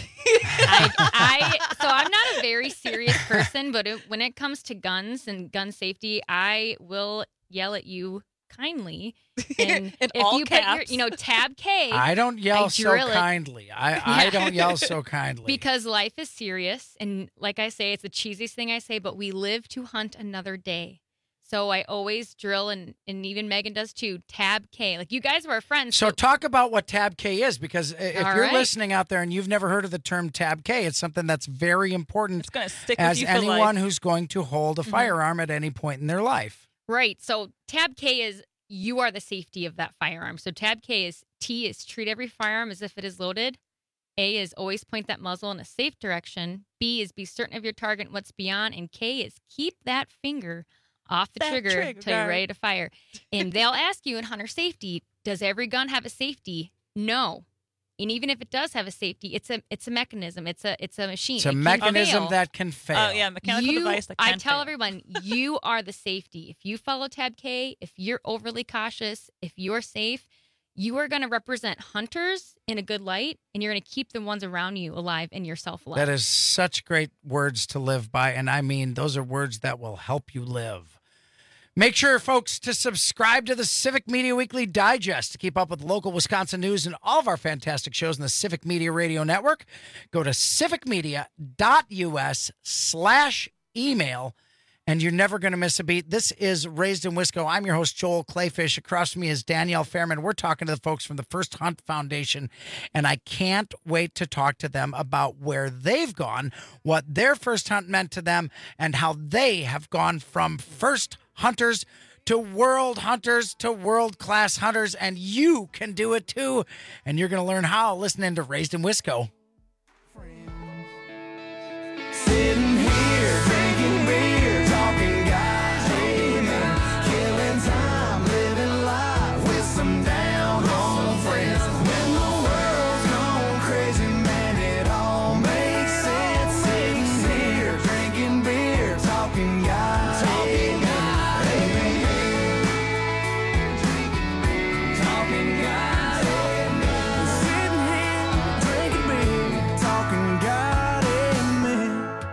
I'm not a very serious person, but when it comes to guns and gun safety, I will yell at you kindly. And In if all you caps. put tab K, I don't yell so drill it. kindly. I don't yell so kindly. Because life is serious. And like I say, it's the cheesiest thing I say, but we live to hunt another day. So I always drill, and even Megan does too, tab K. Like, you guys were friends. So talk about what tab K is, because if All you're right. listening out there and you've never heard of the term tab K, it's something that's very important It's going to stick as with you for anyone life. who's going to hold a firearm at any point in their life. Right. So tab K is you are the safety of that firearm. So tab K is T is treat every firearm as if it is loaded. A is always point that muzzle in a safe direction. B is be certain of your target and what's beyond. And K is keep that finger off the trigger till you're ready to fire. And they'll ask you in hunter safety, does every gun have a safety? No. And even if it does have a safety, it's a mechanism. It's a machine. It's a It can mechanism fail. that can fail. Oh, yeah, mechanical device that I can tell fail. everyone, you are the safety. If you follow tab K, if you're overly cautious, if you're safe, you are going to represent hunters in a good light, and you're going to keep the ones around you alive and yourself alive. That is such great words to live by, and I mean, those are words that will help you live. Make sure, folks, to subscribe to the Civic Media Weekly Digest to keep up with local Wisconsin news and all of our fantastic shows in the Civic Media Radio Network. Go to civicmedia.us/email, and you're never going to miss a beat. This is Raised in Wisco. I'm your host, Joel Clayfish. Across from me is Danielle Fairman. We're talking to the folks from the First Hunt Foundation, and I can't wait to talk to them about where they've gone, what their first hunt meant to them, and how they have gone from first hunters to world hunters to world-class hunters, and you can do it too. And you're going to learn how listening to Raised in Wisco. Sitting here drinking beer, talking guys, killing time, living life with some down-home friends. When the world's gone crazy, man, it all makes sense. Sitting here drinking beer, talking guys, talking guys, sitting here drinking beer, talking God, amen.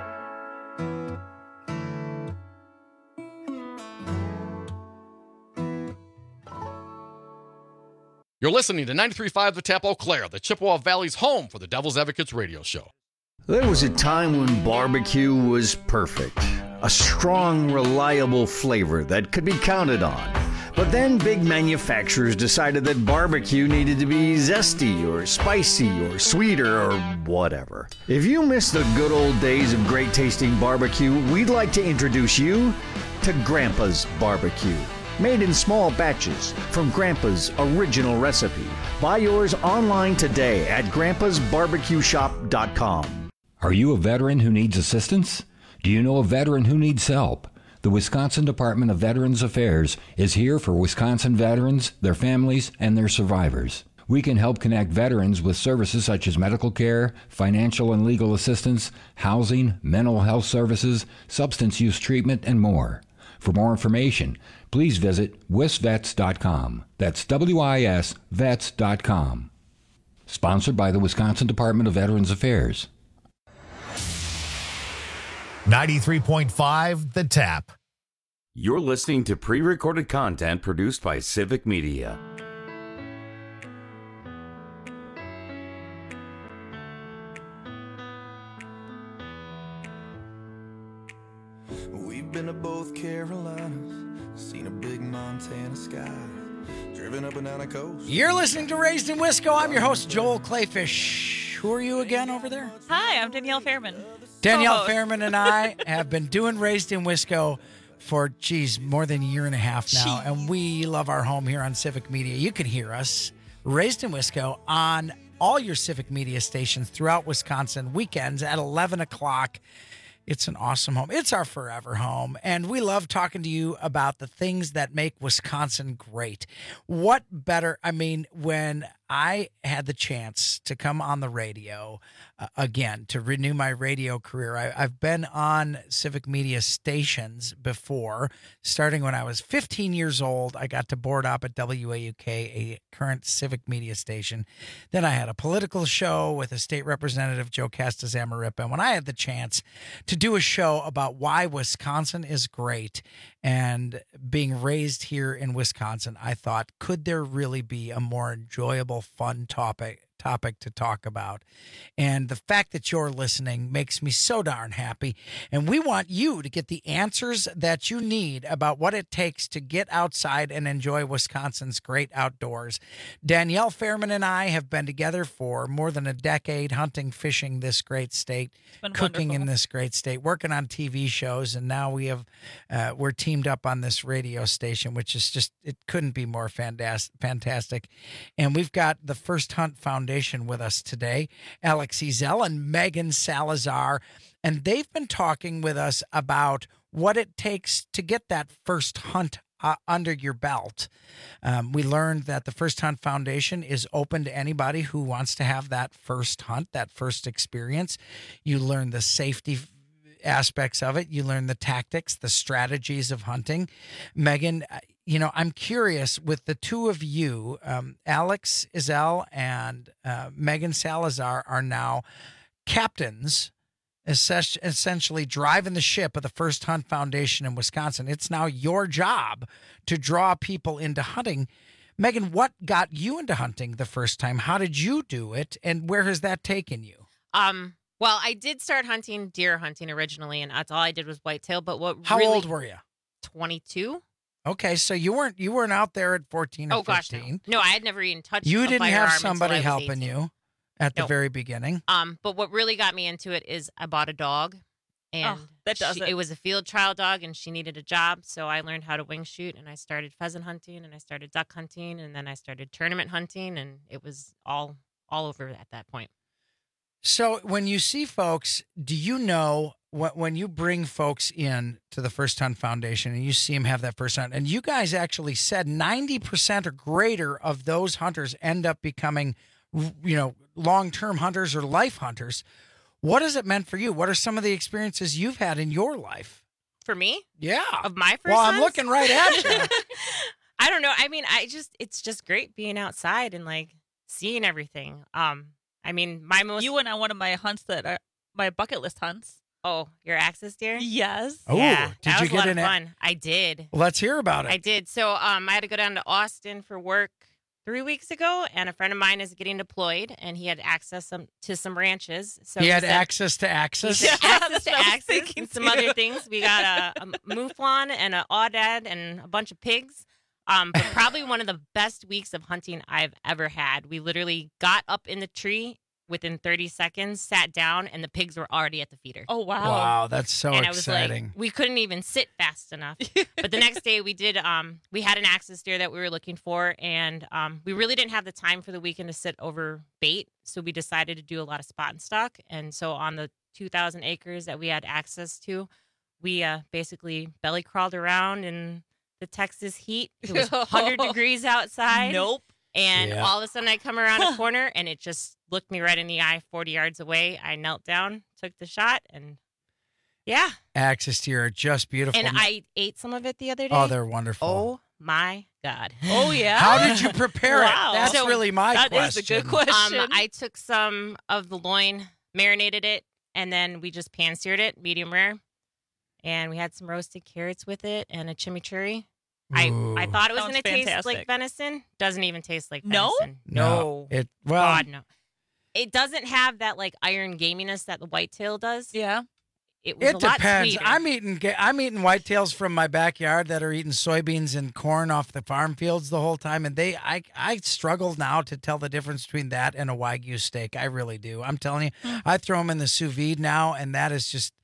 You're listening to 93.5 The Tap Eau Claire, the Chippewa Valley's home for the Devil's Advocates radio show. There was a time when barbecue was perfect. A strong, reliable flavor that could be counted on. But then big manufacturers decided that barbecue needed to be zesty or spicy or sweeter or whatever. If you miss the good old days of great tasting barbecue, we'd like to introduce you to Grandpa's Barbecue. Made in small batches from Grandpa's original recipe. Buy yours online today at grandpasbarbecueshop.com. Are you a veteran who needs assistance? Do you know a veteran who needs help? The Wisconsin Department of Veterans Affairs is here for Wisconsin veterans, their families, and their survivors. We can help connect veterans with services such as medical care, financial and legal assistance, housing, mental health services, substance use treatment, and more. For more information, please visit wisvets.com. That's WIS vets.com. Sponsored by the Wisconsin Department of Veterans Affairs. 93.5 The Tap. You're listening to pre-recorded content produced by Civic Media. We've been to both Carolinas, seen a big Montana sky, driven up and down the coast. You're listening to Raised in Wisco. I'm your host, Joel Clayfish. Who are you again over there? Hi, I'm Danielle Fairman. Danielle Fairman and I have been doing Raised in Wisco for, more than a year and a half now, and we love our home here on Civic Media. You can hear us, Raised in Wisco, on all your Civic Media stations throughout Wisconsin, weekends at 11 o'clock. It's an awesome home. It's our forever home, and we love talking to you about the things that make Wisconsin great. What better, when I had the chance to come on the radio again, to renew my radio career. I've been on Civic Media stations before, starting when I was 15 years old. I got to board up at WAUK, a current Civic Media station. Then I had a political show with a state representative, Joe Castazamarippa. And when I had the chance to do a show about why Wisconsin is great and being raised here in Wisconsin, I thought, could there really be a more enjoyable, fun topic to talk about? And the fact that you're listening makes me so darn happy. And we want you to get the answers that you need about what it takes to get outside and enjoy Wisconsin's great outdoors. Danielle Fairman and I have been together for more than a decade, hunting, fishing this great state, cooking in this great state, working on TV shows, and now we're teamed up on this radio station, which is just, it couldn't be more fantastic. And we've got the First Hunt Foundation with us today, Alex Ezel and Megan Salazar, and they've been talking with us about what it takes to get that first hunt under your belt. We learned that the First Hunt Foundation is open to anybody who wants to have that first hunt, that first experience. You learn the safety aspects of it. You learn the tactics, the strategies of hunting. Megan, I'm curious with the two of you, Alex Ezel and Megan Salazar are now captains, essentially driving the ship of the First Hunt Foundation in Wisconsin. It's now your job to draw people into hunting. Megan, what got you into hunting the first time? How did you do it? And where has that taken you? Well, I did start deer hunting originally, and that's all I did was whitetail. But How old were you? 22. Okay, so you weren't out there at 14 or 15. Gosh, no, I had never even touched. You didn't have firearm somebody until I was helping 18. you at the very beginning. But what really got me into it is I bought a dog, and it was a field trial dog, and she needed a job, so I learned how to wing shoot, and I started pheasant hunting, and I started duck hunting, and then I started tournament hunting, and it was all over at that point. So when you see folks, do you know when you bring folks in to the First Hunt Foundation and you see them have that first hunt, and you guys actually said 90% or greater of those hunters end up becoming, long-term hunters or life hunters. What has it meant for you? What are some of the experiences you've had in your life? For me? Yeah. Of my first Well, I'm hunts? looking right at you. I don't know. It's just great being outside and seeing everything. You went on one of my hunts that are my bucket list hunts. Oh, your axis deer? Yes. Oh, yeah, did that you was get a lot in of it? fun. I did. Well, let's hear about it. I did. So I had to go down to Austin for work 3 weeks ago, and a friend of mine is getting deployed, and he had access to some ranches. So he had access to access? He had access to what I was access thinking and some too. other things. We got a mouflon and an aoudad and a bunch of pigs. But probably one of the best weeks of hunting I've ever had. We literally got up in the tree within 30 seconds, sat down, and the pigs were already at the feeder. Oh, wow. Wow, that's so and exciting. I was we couldn't even sit fast enough. But the next day we did, we had an axis deer that we were looking for, and we really didn't have the time for the weekend to sit over bait, so we decided to do a lot of spot and stock. And so on the 2,000 acres that we had access to, we basically belly crawled around in the Texas heat. It was 100 degrees outside. Nope. And all of a sudden I come around a corner and it just looked me right in the eye 40 yards away. I knelt down, took the shot, and Yeah. Axis deer are just beautiful. And I ate some of it the other day. Oh, they're wonderful. Oh my God. Oh yeah. How did you prepare Wow. it? That's So, really my That question. is a good question. I took some of the loin, marinated it, and then we just pan-seared it, medium rare. And we had some roasted carrots with it and a chimichurri. I thought it was Sounds going to taste like fantastic. venison. Doesn't even taste like No? venison. No. Well, God, no. It doesn't have that like iron gaminess that the whitetail does. Yeah. It was it a lot depends. sweeter. I'm eating whitetails from my backyard that are eating soybeans and corn off the farm fields the whole time, and I struggle now to tell the difference between that and a Wagyu steak. I really do. I'm telling you, I throw them in the sous vide now, and that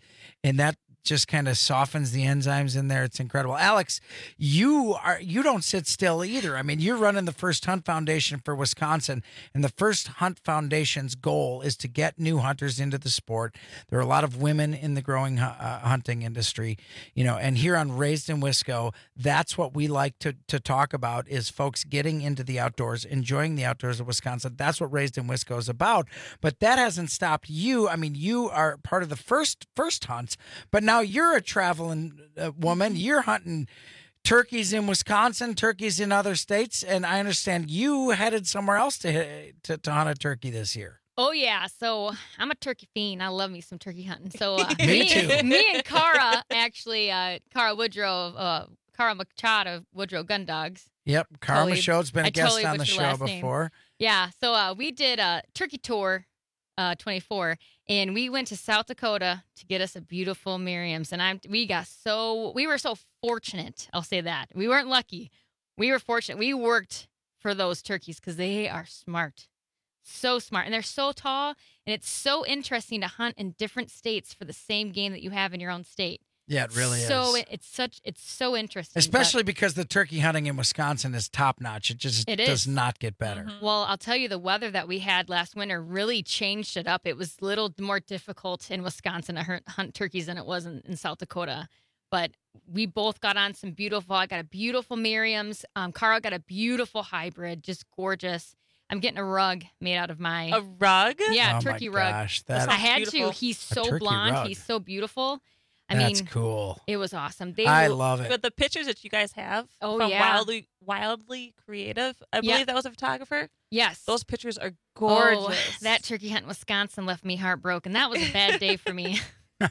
just kind of softens the enzymes in there. It's incredible. Alex, you don't sit still either. I mean, you're running the First Hunt Foundation for Wisconsin, and the First Hunt Foundation's goal is to get new hunters into the sport. There are a lot of women in the growing hunting industry, and here on Raised in Wisco, that's what we like to talk about is folks getting into the outdoors, enjoying the outdoors of Wisconsin. That's what Raised in Wisco is about. But that hasn't stopped you. I mean, you are part of the first hunts, but now you're a traveling woman. You're hunting turkeys in Wisconsin, turkeys in other states, and I understand you headed somewhere else to hunt a turkey this year. Oh yeah, so I'm a turkey fiend. I love me some turkey hunting. So Me too. Me and Cara actually, Cara Woodrow, Cara Machado of Woodrow Gun Dogs. Yep, Cara Totally- Machad's been I a guest totally on the butchered show last name. before. Yeah, so we did a turkey tour, 24, and we went to South Dakota to get us a beautiful Miriam's, and we were so fortunate. I'll say that we weren't lucky. We were fortunate. We worked for those turkeys because they are smart, so smart, and they're so tall, and it's so interesting to hunt in different states for the same game that you have in your own state. Yeah, it really So is. it's so interesting. Especially because the turkey hunting in Wisconsin is top notch. It does is. not get better. Well, I'll tell you, the weather that we had last winter really changed it up. It was a little more difficult in Wisconsin to hunt turkeys than it was in South Dakota. But we both got on some beautiful. I got a beautiful Miriam's. Cara got a beautiful hybrid, just gorgeous. I'm getting a rug made out of my A rug? Yeah, Oh, turkey my rug. gosh, that I had beautiful. to. He's A so turkey blonde. rug. He's so beautiful. I That's mean, cool. it was awesome. I love it. But the pictures that you guys have Oh, from yeah. Wildly Creative, I Yeah. believe that was a photographer. Yes. Those pictures are gorgeous. Oh, that turkey hunt in Wisconsin left me heartbroken. That was a bad day for me.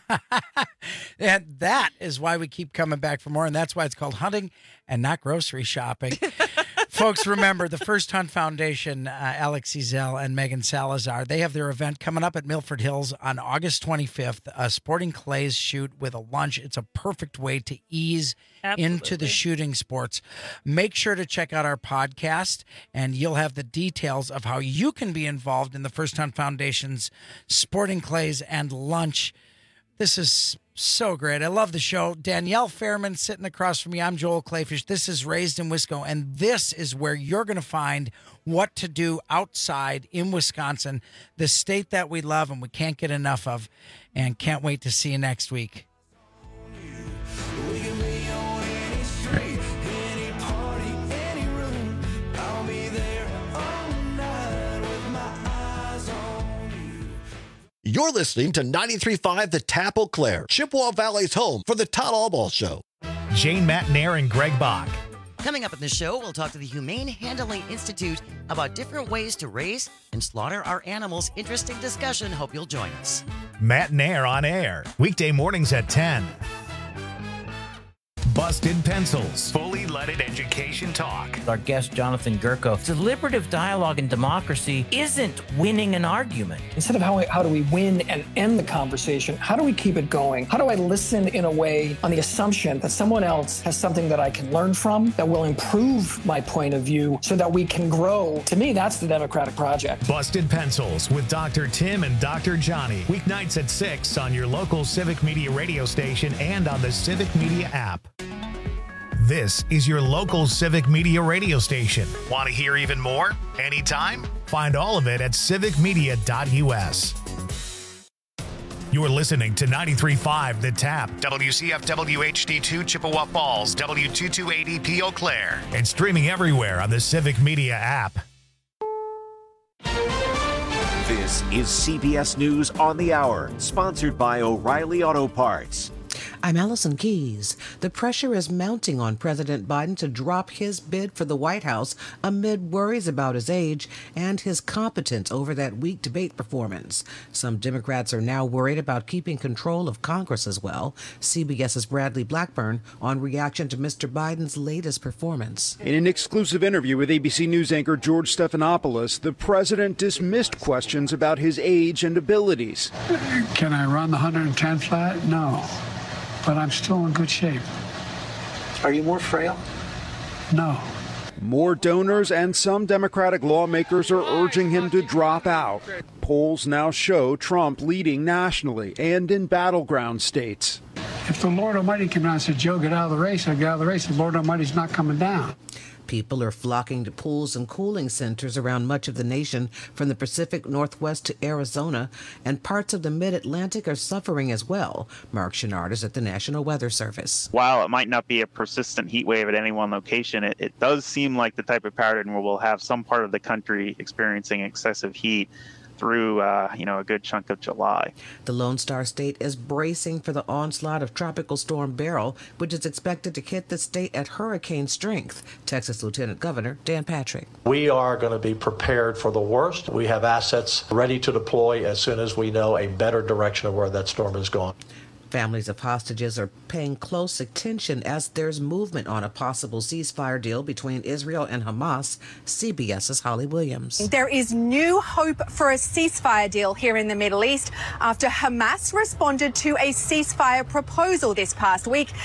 And that is why we keep coming back for more, and that's why it's called hunting and not grocery shopping. Folks, remember, the First Hunt Foundation, Alex Ezel and Megan Salazar, they have their event coming up at Milford Hills on August 25th, a sporting clays shoot with a lunch. It's a perfect way to ease into the shooting sports. Make sure to check out our podcast, and you'll have the details of how you can be involved in the First Hunt Foundation's sporting clays and lunch. This is so great. I love the show. Danielle Fairman sitting across from me. I'm Joel Clayfish. This is Raised in Wisco, and this is where you're going to find what to do outside in Wisconsin, the state that we love and we can't get enough of, and can't wait to see you next week. You're listening to 93.5 The Tap Eau Claire, Chippewa Valley's home for the Todd Allball Show. Jane Matnair and Greg Bach. Coming up in the show, we'll talk to the Humane Handling Institute about different ways to raise and slaughter our animals. Interesting discussion. Hope you'll join us. Matnair on air, weekday mornings at 10. Busted Pencils, fully leaded education talk. Our guest, Jonathan Gurko. Deliberative dialogue and democracy isn't winning an argument. Instead of how do we win and end the conversation, how do we keep it going? How do I listen in a way on the assumption that someone else has something that I can learn from, that will improve my point of view so that we can grow? To me, that's the democratic project. Busted Pencils with Dr. Tim and Dr. Johnny. Weeknights at 6 on your local Civic Media radio station and on the Civic Media app. This is your local Civic Media radio station. Want to hear even more? Anytime? Find all of it at civicmedia.us. You're listening to 93.5 The Tap, WCFW HD2 Chippewa Falls, W2280P Eau Claire, and streaming everywhere on the Civic Media app. This is CBS News on the Hour, sponsored by O'Reilly Auto Parts. I'm Allison Keyes. The pressure is mounting on President Biden to drop his bid for the White House amid worries about his age and his competence over that weak debate performance. Some Democrats are now worried about keeping control of Congress as well. CBS's Bradley Blackburn on reaction to Mr. Biden's latest performance. In an exclusive interview with ABC News anchor George Stephanopoulos, the president dismissed questions about his age and abilities. Can I run the 110 flat? No. But I'm still in good shape. Are you more frail? No. More donors and some Democratic lawmakers are urging him to drop out. Polls now show Trump leading nationally and in battleground states. If the Lord Almighty came down and said, Joe, get out of the race, I'd get out of the race. The Lord Almighty's not coming down. People are flocking to pools and cooling centers around much of the nation, from the Pacific Northwest to Arizona, and parts of the Mid-Atlantic are suffering as well. Mark Chenard is at the National Weather Service. While it might not be a persistent heat wave at any one location, it does seem like the type of pattern where we'll have some part of the country experiencing excessive heat through, a good chunk of July. The Lone Star State is bracing for the onslaught of Tropical Storm Beryl, which is expected to hit the state at hurricane strength. Texas Lieutenant Governor Dan Patrick. We are going to be prepared for the worst. We have assets ready to deploy as soon as we know a better direction of where that storm is going. Families of hostages are paying close attention as there's movement on a possible ceasefire deal between Israel and Hamas. CBS's Holly Williams. There is new hope for a ceasefire deal here in the Middle East after Hamas responded to a ceasefire proposal this past week.